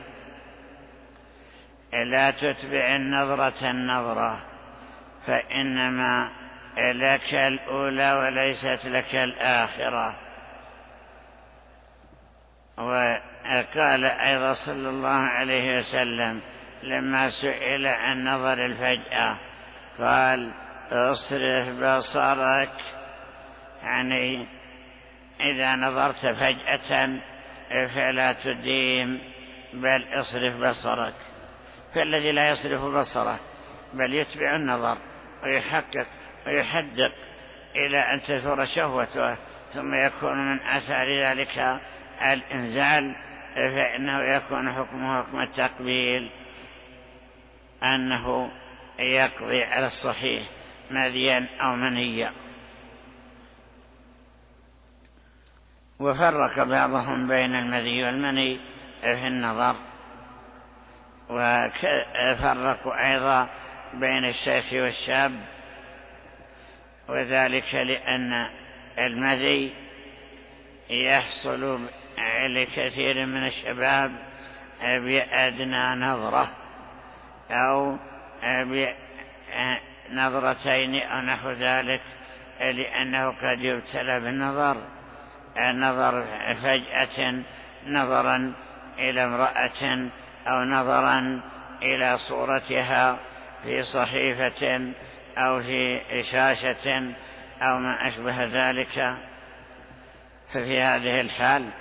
لا تتبع النظرة فإنما لك الأولى وليست لك الآخرة. قال أيضا صلى الله عليه وسلم لما سئل عن نظر الفجأة قال اصرف بصرك، يعني إذا نظرت فجأة فلا تديم بل اصرف بصرك. فالذي لا يصرف بصره بل يتبع النظر ويحقق ويحدق إلى أن تثور شهوته ثم يكون من آثار ذلك الإنزال، فإنه يكون حكمه حكم التقبيل، أنه يقضي على الصحيح مذيا أو منيا. وفرق بعضهم بين المذي والمني في النظر، وفرقوا أيضا بين الشيخ والشاب، وذلك لأن المذي يحصل لكثير من الشباب بأدنى نظرة أو بنظرتين أو نحو ذلك، لأنه قد يبتلى بالنظر، نظر فجأة نظرا إلى امرأة أو نظرا إلى صورتها في صحيفة أو في شاشة أو ما أشبه ذلك. ففي هذه الحال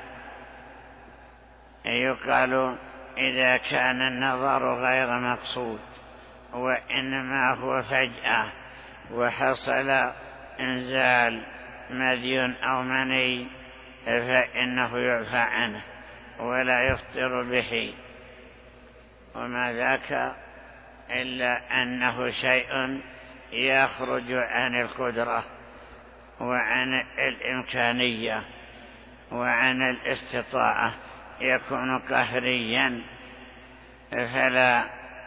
يقال إذا كان النظر غير مقصود وإنما هو فجأة وحصل إنزال مذي أو مني فإنه يعفى عنه ولا يفطر به، وما ذاك إلا أنه شيء يخرج عن القدرة وعن الإمكانية وعن الاستطاعة، يكون قهريا، فلا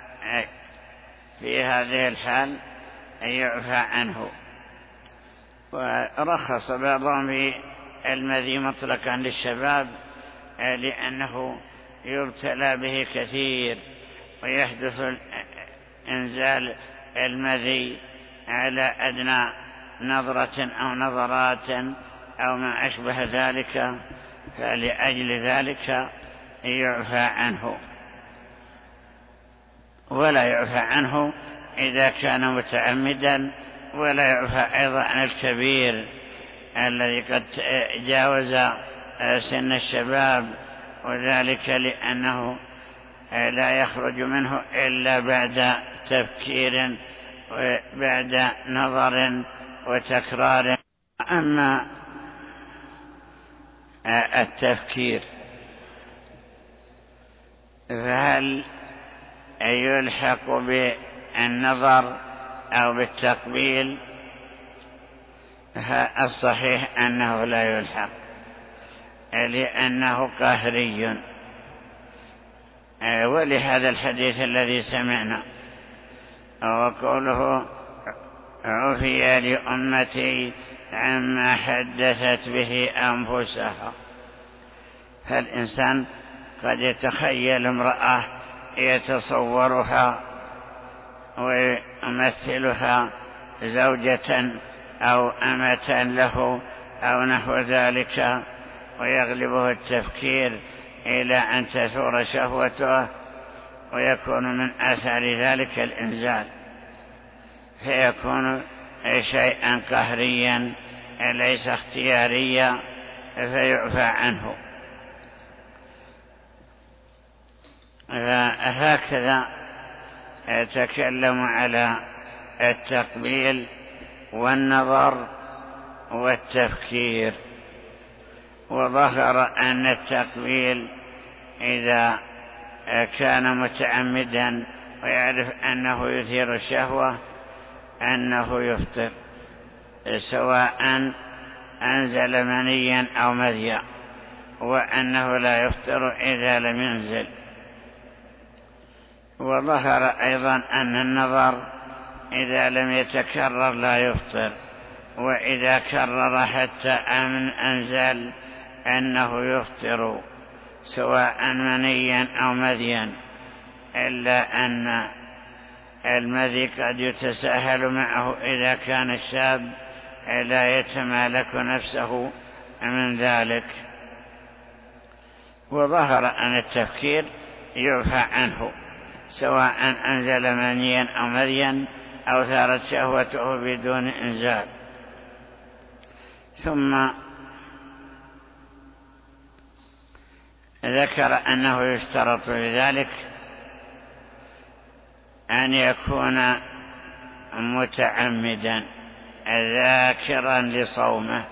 في هذه الحال يعفى عنه. ورخص بعضهم في المذي مطلقا للشباب لأنه يبتلى به كثير ويحدث انزال المذي على أدنى نظرة أو نظرات أو ما أشبه ذلك، فلأجل ذلك يعفى عنه. ولا يعفى عنه إذا كان متعمدا، ولا يعفى أيضا عن الكبير الذي قد جاوز سن الشباب، وذلك لأنه لا يخرج منه إلا بعد تفكير وبعد نظر وتكرار. أما التفكير فهل يلحق بالنظر أو بالتقبيل؟ الصحيح أنه لا يلحق، لأنه قهري، ولهذا الحديث الذي سمعنا وقوله عفي لأمتي عما حدثت به أنفسها. فالإنسان قد يتخيل امرأة يتصورها ويمثلها زوجة أو أمة له أو نحو ذلك، ويغلبه التفكير إلى أن تثور شهوته، ويكون من آثار ذلك الإنزال، فيكون شيئا قهريا ليس اختياريا، فيعفى عنه. هكذا يتكلم على التقبيل والنظر والتفكير. وظهر أن التقبيل إذا كان متعمدا ويعرف أنه يثير الشهوة أنه يفطر، سواء أنزل منيا أو مذيا، وأنه لا يفطر إذا لم ينزل. وظهر أيضا أن النظر إذا لم يتكرر لا يفطر، وإذا كرر حتى أن أنزل أنه يفطر سواء منيا أو مذيا، إلا أن المذي قد يتساهل معه إذا كان الشاب لا يتمالك نفسه من ذلك. وظهر أن التفكير يعفى عنه، سواء أنزل منيا أو مريا أو ثارت شهوته بدون إنزال. ثم ذكر أنه يشترط لذلك أن يكون متعمدا ذاكرا لصومه.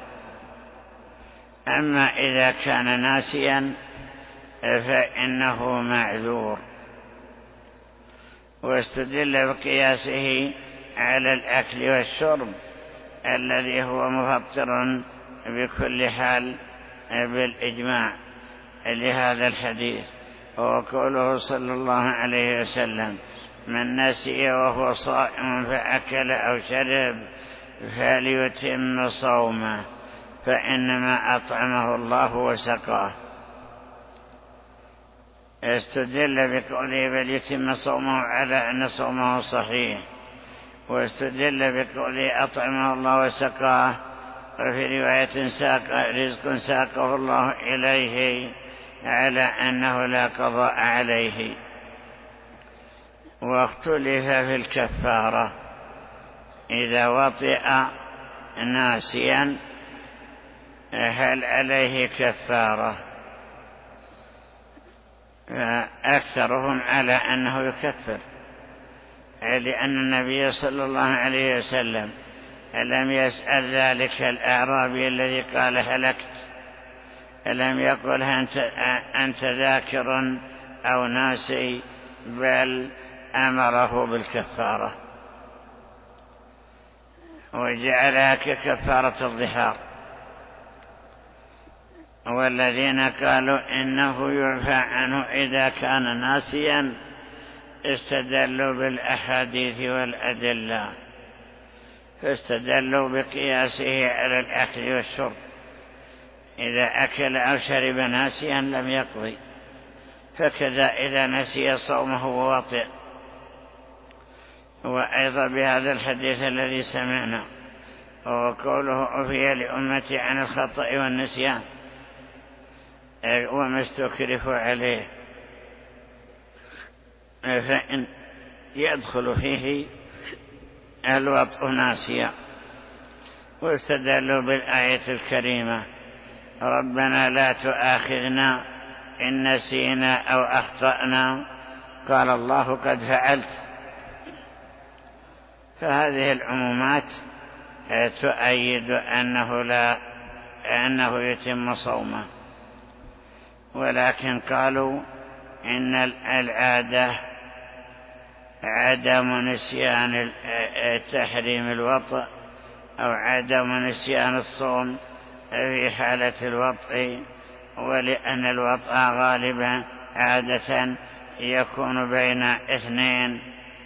أما إذا كان ناسيا فإنه معذور. واستدل بقياسه على الأكل والشرب الذي هو مفطر بكل حال بالإجماع لهذا الحديث، وقوله صلى الله عليه وسلم: من نسي وهو صائم فأكل أو شرب فليتم صومه فإنما أطعمه الله وسقاه. استدل بقوله بل يتم صومه على أن صومه صحيح، واستدل بقوله أطعمه الله وسقاه، وفي رواية رزق ساقه الله إليه على أنه لا قضاء عليه. واختلف في الكفارة إذا وطئ ناسيا هل عليه كفارة؟ فأكثرهم على أنه يكفر، لأن النبي صلى الله عليه وسلم لم يسأل ذلك الأعرابي الذي قال هلكت، لم يقل أنت ذاكر أو ناسي، بل أمره بالكفارة وجعلها ككفارة الظهار. والذين قالوا إنه يعفى عنه إذا كان ناسيا استدلوا بالأحاديث والأدلة، فاستدلوا بقياسه على الأكل والشرب. إذا أكل أو شرب ناسيا لم يقضي، فكذا إذا نسي صومه وواطئ. وأيضا بهذا الحديث الذي سمعنا وقوله عفي لأمتي عن الخطأ والنسيان وما استكرهوا عليه، فإن يدخل فيه الوطء ناسيا. واستدلوا بالآية الكريمة: ربنا لا تؤاخذنا إن نسينا أو أخطأنا، قال الله قد فعلت. فهذه العمومات تؤيد أنه يتم صومه. ولكن قالوا إن العادة عدم نسيان تحريم الوطء أو عدم نسيان الصوم في حالة الوطء، ولأن الوطء غالبا عادة يكون بين اثنين،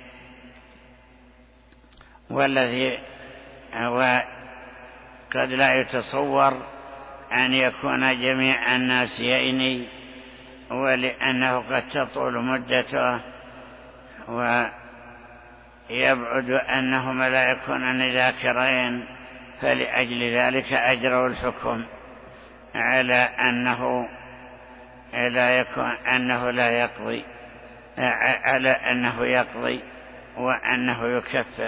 والذي هو قد لا يتصور أن يكون جميع الناسيين، ولأنه قد تطول مدته ويبعد أنهما لا يكونان ذاكرين، فلأجل ذلك أجروا الحكم على أنه لا يقضي، على أنه يقضي وأنه يكفر.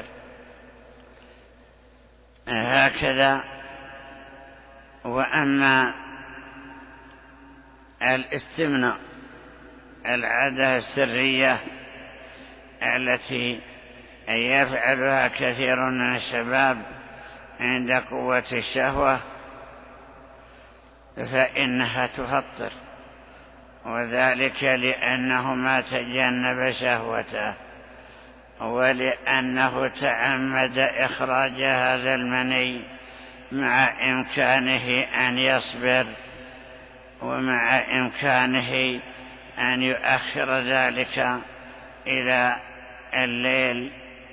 هكذا. وأما الاستمناء، العادة السرية التي يفعلها كثير من الشباب عند قوة الشهوة، فإنها تفطر، وذلك لأنه ما تجنب شهوته، ولأنه تعمد إخراج هذا المني مع إمكانه أن يصبر، ومع إمكانه أن يؤخر ذلك إلى الليل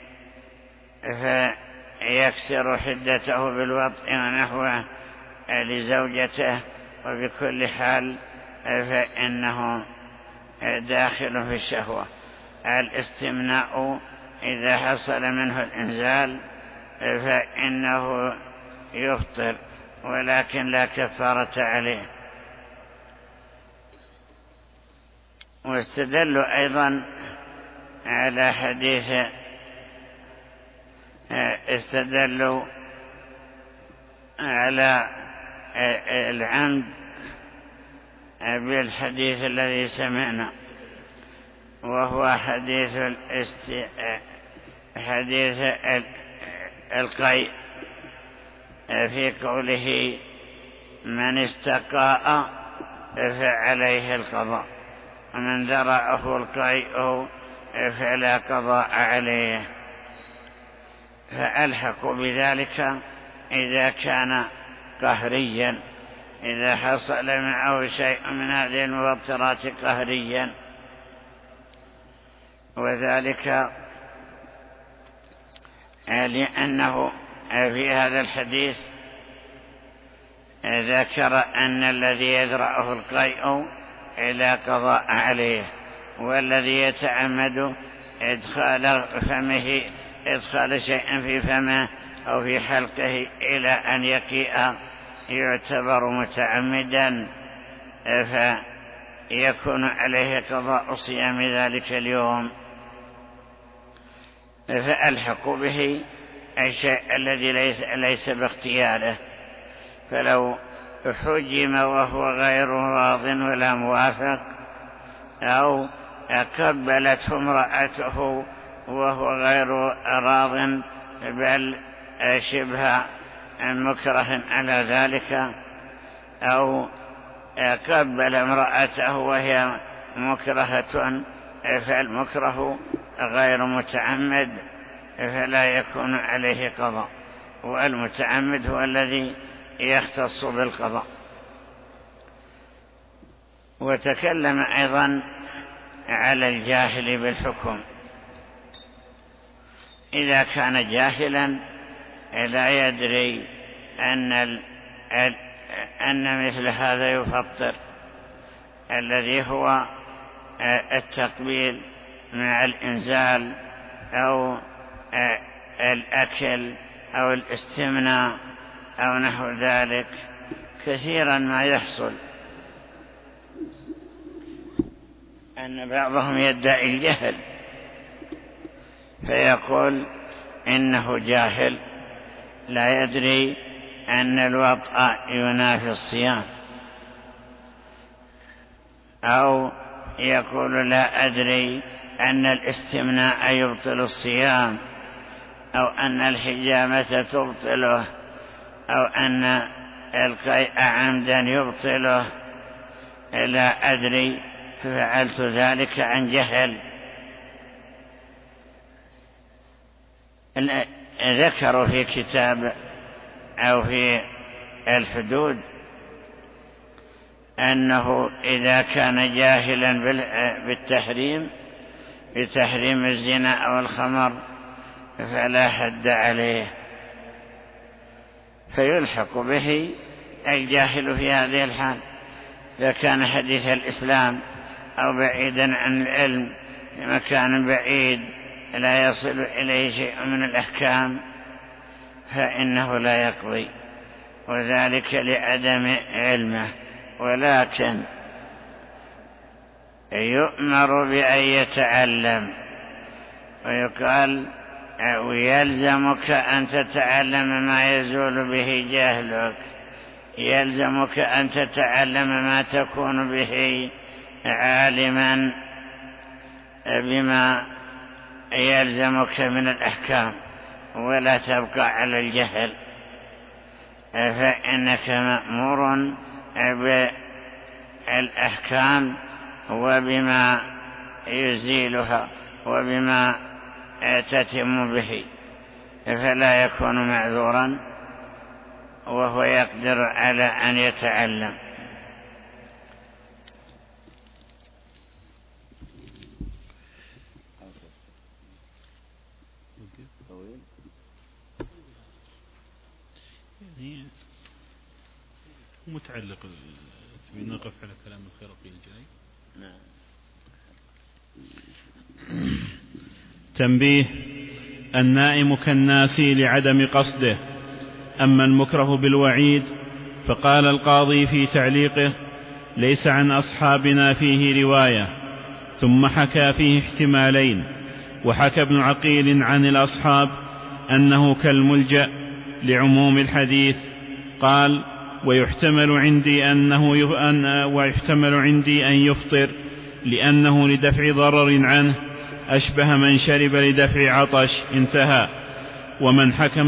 فيكسر حدته بالوطء ونحوه لزوجته، وبكل حال فإنه داخل في الشهوة. الاستمناء إذا حصل منه الإنزال فإنه يفطر، ولكن لا كفارة عليه. واستدلوا أيضا على حديث استدلوا على العمد بالحديث الذي سمعنا، وهو حديث القيء في قوله من استقاء فعليه القضاء ومن ذرعه القيء فلا قضاء عليه. فألحقوا بذلك إذا كان قهريا، إذا حصل معه شيء من هذه المبطرات قهريا، وذلك لأنه في هذا الحديث ذكر أن الذي يذرعه القيء إلى قضاء عليه، والذي يتعمد إدخال شيء في فمه أو في حلقه إلى أن يقيء يعتبر متعمدا، فيكون عليه قضاء صيام ذلك اليوم. فألحقوا به الشيء الذي ليس باختياره، فلو حجم وهو غير راض ولا موافق، أو قبلته امرأته وهو غير راض بل شبه مكره على ذلك، أو قبل امرأته وهي مكرهة، فالمكره غير متعمد فلا يكون عليه قضاء، والمتعمد هو الذي يختص بالقضاء. وتكلم أيضا على الجاهل بالحكم، إذا كان جاهلا لا يدري أن مثل هذا يفطر، الذي هو التقبيل مع الإنزال أو الأكل أو الاستمناء أو نحو ذلك، كثيرا ما يحصل أن بعضهم يدعي الجهل فيقول إنه جاهل لا يدري أن الوطء ينافي الصيام، أو يقول لا أدري أن الاستمناء يبطل الصيام، أو أن الحجامة تبطله، أو أن القيء عمدا يبطله، لا أدري ففعلت ذلك عن جهل. ذكروا في كتاب أو في الحدود أنه إذا كان جاهلا بتحريم الزنا أو الخمر فلا حد عليه، فيلحق به الجاهل في هذه الحال. إذا كان حديث الإسلام أو بعيدا عن العلم في مكان بعيد لا يصل إليه شيء من الأحكام فإنه لا يقضي، وذلك لعدم علمه، ولكن يؤمر بأن يتعلم، ويقال ويلزمك أن تتعلم ما يزول به جهلك، يلزمك أن تتعلم ما تكون به عالما بما يلزمك من الأحكام، ولا تبقى على الجهل، فإنك مأمور بالأحكام وبما يزيلها وبما تتم به، فلا يكون معذورا وهو يقدر على أن يتعلم. يعني متعلق نقف على كلام الخرقي الجاي. نعم. تنبيه: النائم كالناسي لعدم قصده، أما المكره بالوعيد فقال القاضي في تعليقه: ليس عن أصحابنا فيه رواية، ثم حكى فيه احتمالين. وحكى ابن عقيل عن الأصحاب أنه كالملجأ لعموم الحديث. قال: ويحتمل عندي أن يفطر لأنه لدفع ضرر عنه أشبه من شرب لدفع عطش. انتهى. ومن حكم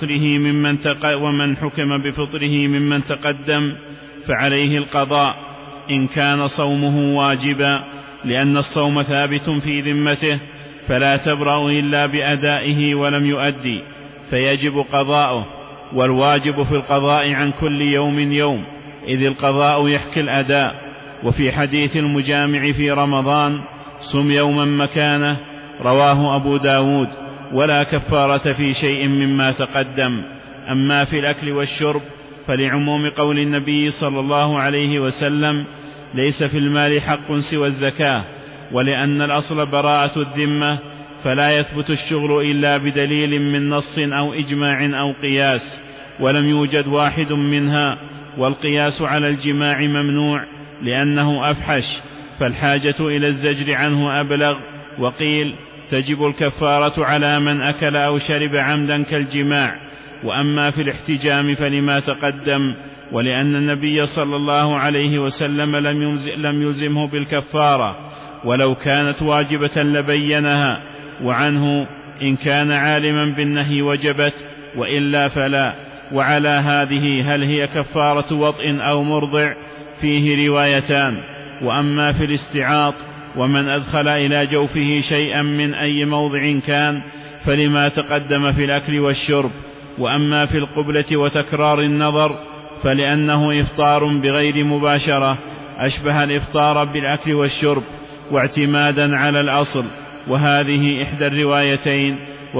بفطره ممن تقدم فعليه القضاء إن كان صومه واجبا، لأن الصوم ثابت في ذمته فلا تبرأ إلا بأدائه ولم يؤدي فيجب قضاؤه. والواجب في القضاء عن كل يوم إذ القضاء يحكي الأداء. وفي حديث المجامع في رمضان: صم يوما مكانه، رواه أبو داود، ولا كفارة في شيء مما تقدم. أما في الأكل والشرب فلعموم قول النبي صلى الله عليه وسلم: ليس في المال حق سوى الزكاة، ولأن الأصل براءة الذمة فلا يثبت الشغل إلا بدليل من نص أو إجماع أو قياس، ولم يوجد واحد منها. والقياس على الجماع ممنوع لأنه أفحش، فالحاجة إلى الزجر عنه أبلغ. وقيل: تجب الكفارة على من أكل أو شرب عمدا كالجماع. وأما في الاحتجام فلما تقدم، ولأن النبي صلى الله عليه وسلم لم يلزمه بالكفارة، ولو كانت واجبة لبينها. وعنه: إن كان عالما بالنهي وجبت، وإلا فلا. وعلى هذه هل هي كفارة وطء أو مرضع؟ فيه روايتان. وأما في الاستعاط ومن أدخل إلى جوفه شيئا من أي موضع كان فلما تقدم في الأكل والشرب. وأما في القبلة وتكرار النظر فلأنه إفطار بغير مباشرة أشبه الإفطار بالأكل والشرب واعتمادا على الأصل. وهذه إحدى الروايتين،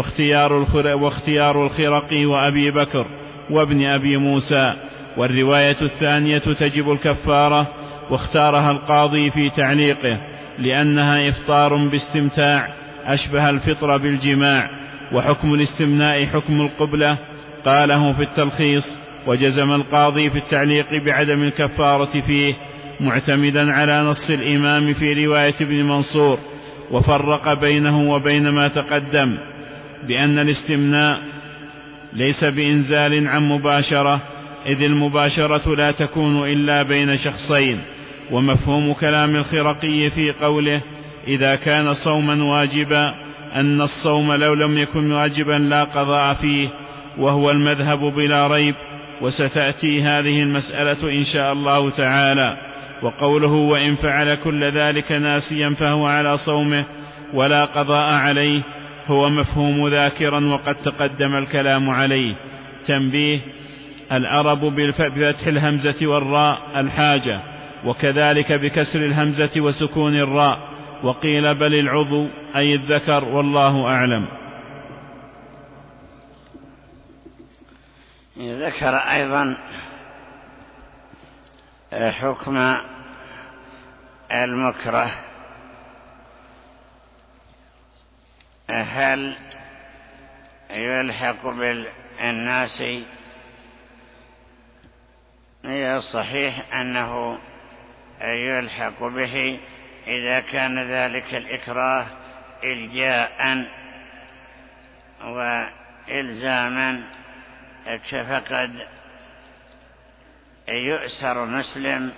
واختيار الخرقي وأبي بكر وابن أبي موسى. والرواية الثانية تجب الكفارة، واختارها القاضي في تعليقه لأنها إفطار باستمتاع أشبه الفطر بالجماع. وحكم الاستمناء حكم القبلة، قاله في التلخيص. وجزم القاضي في التعليق بعدم الكفارة فيه معتمدا على نص الإمام في رواية ابن منصور، وفرق بينه وبين ما تقدم بأن الاستمناء ليس بإنزال عن مباشرة، إذ المباشرة لا تكون إلا بين شخصين. ومفهوم كلام الخرقي في قوله: إذا كان صوما واجبا، أن الصوم لو لم يكن واجبا لا قضاء فيه، وهو المذهب بلا ريب. وستأتي هذه المسألة إن شاء الله تعالى. وقوله: وإن فعل كل ذلك ناسيا فهو على صومه ولا قضاء عليه، هو مفهوم ذاكرا وقد تقدم الكلام عليه. تنبيه: العرب بفتح الهمزة والراء الحاجة، وكذلك بكسر الهمزة وسكون الراء. وقيل بل العضو أي الذكر، والله أعلم. ذكر أيضا حكم المكره، هل يلحق بالناس؟ هي الصحيح أنه يلحق به إذا كان ذلك الإكراه إلجاء وإلزاما، فقد يؤسر مسلم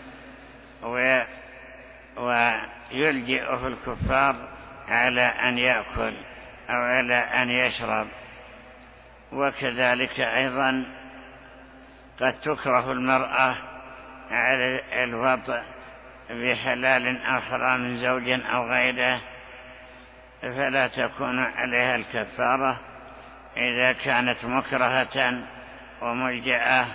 ويلجئه الكفار على أن يأكل أو على أن يشرب. وكذلك أيضا قد تكره المرأة على الوطء بحلال أو حرام زوج أو غيره، فلا تكون عليها الكفارة إذا كانت مكرهة وملجأة.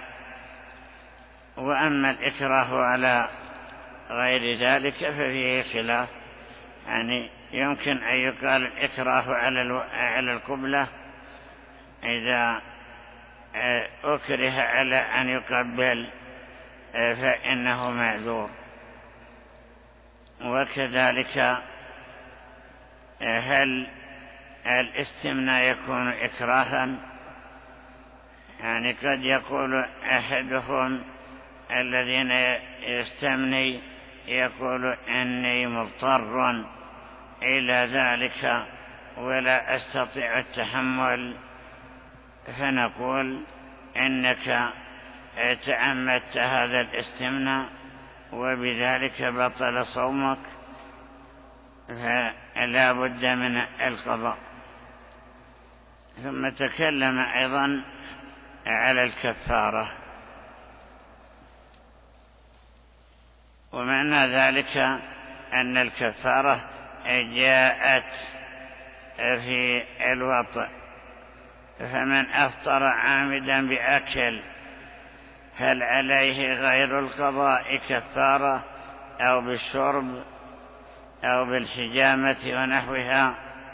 وأما الإكراه على غير ذلك ففيه خلاف، يعني يمكن أن يقال الإكراه على القبلة إذا أكره على أن يقبل فإنه معذور. وكذلك هل الاستمناء يكون إكراها؟ يعني قد يقول أحدهم الذين يستمني يقول إني مضطر إلى ذلك ولا أستطيع التحمل، فنقول إنك تعمدت هذا الاستمناء وبذلك بطل صومك، فلا بد من القضاء. ثم تكلم أيضا على الكفارة، ومعنى ذلك أن الكفارة جاءت في الوطء، فمن أفطر عامدا بأكل هل عليه غير القضاء كفارة أو بالشرب أو بالحجامة ونحوها؟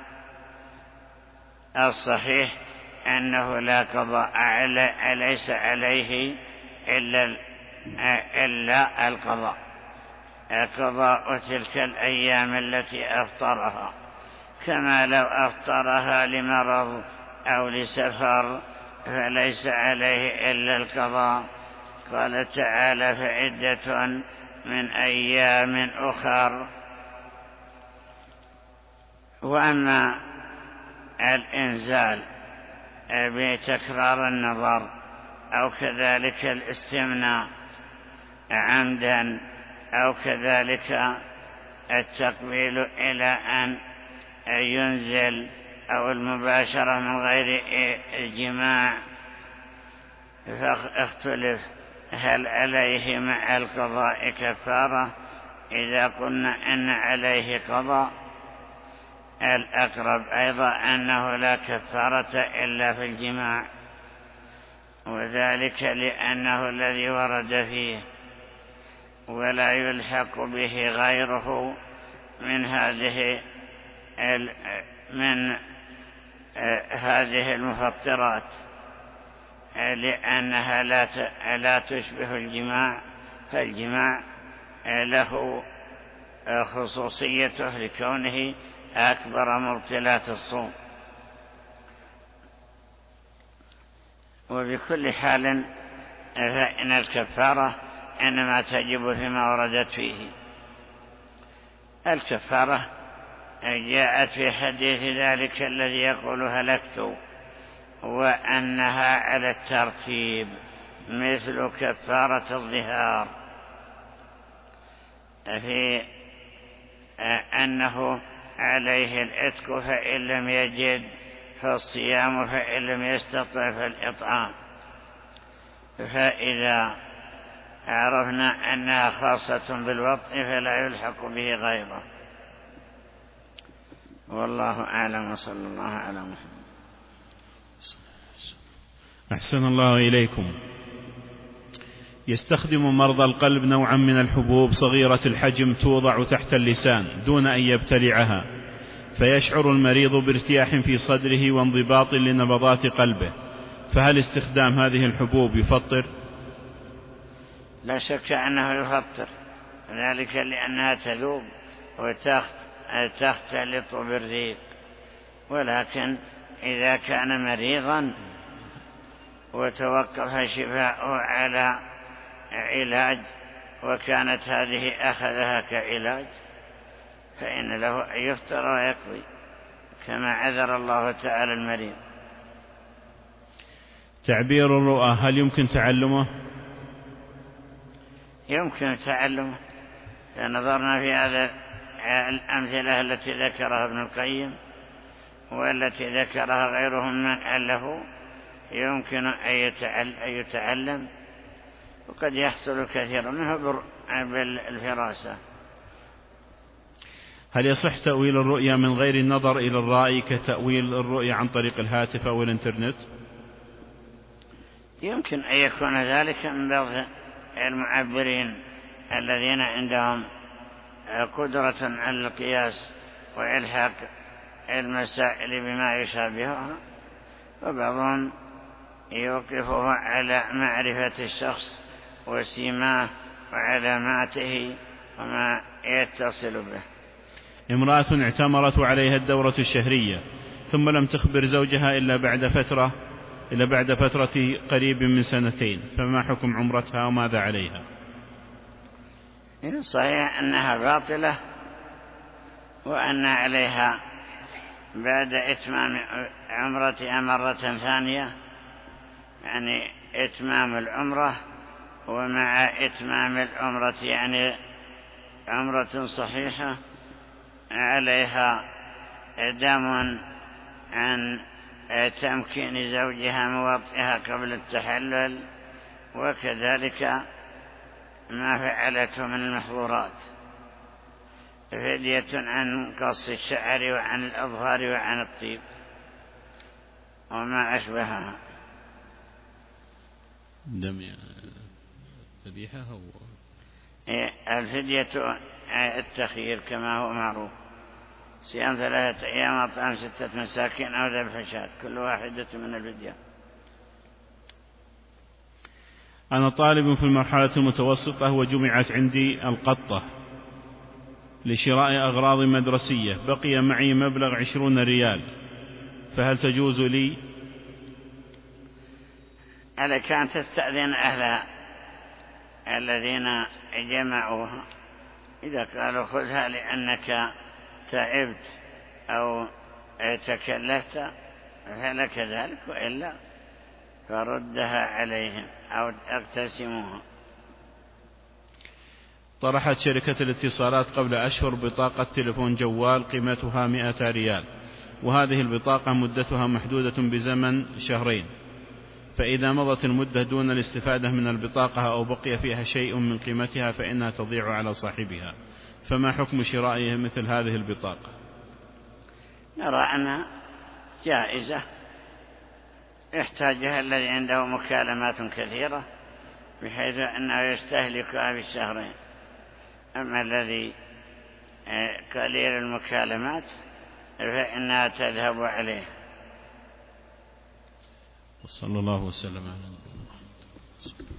الصحيح أنه لا قضاء، ليس عليه إلا القضاء، قضاء تلك الأيام التي أفطرها، كما لو أفطرها لمرض أو لسفر فليس عليه إلا القضاء. قال تعالى: فعدة من أيام أخر. وأما الإنزال بتكرار النظر أو كذلك الاستمناء عمدا أو كذلك التقبيل إلى أن ينزل أو المباشرة من غير الجماع، فاختلف هل عليه مع القضاء كفارة. إذا قلنا أن عليه قضاء، الأقرب أيضا أنه لا كفارة إلا في الجماع، وذلك لأنه الذي ورد فيه ولا يلحق به غيره من هذه المفطرات، لأنها لا تشبه الجماع، فالجماع له خصوصيته لكونه أكبر مبطلات الصوم. وبكل حال فإن الكفارة إنما تجب فيما وردت فيه. الكفارة جاءت في حديث ذلك الذي يقول هلكت، وأنها على الترتيب مثل كفارة الظهار، في أنه عليه العتق فإن لم يجد فالصيام، فإن لم يستطع فالإطعام. فإذا عرفنا أنها خاصة بالوطء فلا يلحق به غيره. والله أعلم، وصلى الله على محمد. أحسن الله إليكم. يستخدم مرضى القلب نوعا من الحبوب صغيرة الحجم توضع تحت اللسان دون أن يبتلعها، فيشعر المريض بارتياح في صدره وانضباط لنبضات قلبه، فهل استخدام هذه الحبوب يفطر؟ لا شك أنه يفطر، ذلك لأنها تذوب وتختلط بالريق، ولكن إذا كان مريضا وتوقف شفاؤه على علاج وكانت هذه أخذها كعلاج فإن له أن يفطر ويقضي كما عذر الله تعالى المريض. تعبير الرؤى هل يمكن تعلمه؟ يمكن تعلمه، فنظرنا في هذا الأمثلة التي ذكرها ابن القيم والتي ذكرها غيرهم من ألفوا، يمكن أن يتعلم، وقد يحصل كثير منه بالفراسة. هل يصح تأويل الرؤيا من غير النظر إلى الرائي كتأويل الرؤيا عن طريق الهاتف أو الإنترنت؟ يمكن أن يكون ذلك من بعض المعبرين الذين عندهم قدرة على القياس وإلحاق المسائل بما يشابهها، وبعضهم يوقفه على معرفة الشخص وسيماه وعلاماته وما يتصل به. امرأة اعتمرت عليها الدورة الشهرية ثم لم تخبر زوجها إلا بعد فترة قريب من 2 سنين، فما حكم عمرتها وماذا عليها؟ صحيح أنها باطلة، وأن عليها بعد إتمام عمرتها مرة ثانية، يعني إتمام العمرة، ومع إتمام العمرة يعني عمرة صحيحة عليها دم عن تمكين زوجها موطئها قبل التحلل، وكذلك ما فعلته من المحظورات، فدية عن قص الشعر وعن الأظهار وعن الطيب وما أشبهها. دم ذبيحة هو الفدية التخيير كما هو معروف، صيام 3 أيام وطعام 6 مساكين أو ذبح شاة، كل واحدة من الفدية. أنا طالب في المرحلة المتوسطة وجمعت عندي القطة لشراء أغراض مدرسية، بقي معي مبلغ 20 ريال، فهل تجوز لي؟ عليك أن تستأذن أهلها الذين جمعوها، إذا قالوا خذها لأنك تعبت أو تكلفت فلك ذلك، وإلا فردها عليهم أو اقتسموها. طرحت شركة الاتصالات قبل أشهر بطاقة تلفون جوال قيمتها 100 ريال، وهذه البطاقة مدتها محدودة بزمن 2 شهر، فإذا مضت المدة دون الاستفادة من البطاقة أو بقي فيها شيء من قيمتها فإنها تضيع على صاحبها، فما حكم شرائها مثل هذه البطاقة؟ نرى أنها جائزة يحتاجها الذي عنده مكالمات كثيرة بحيث أنه يستهلكها في 2 شهرين، أما الذي قليل المكالمات فإنها تذهب عليه. وصلى الله وسلم على نبينا محمد.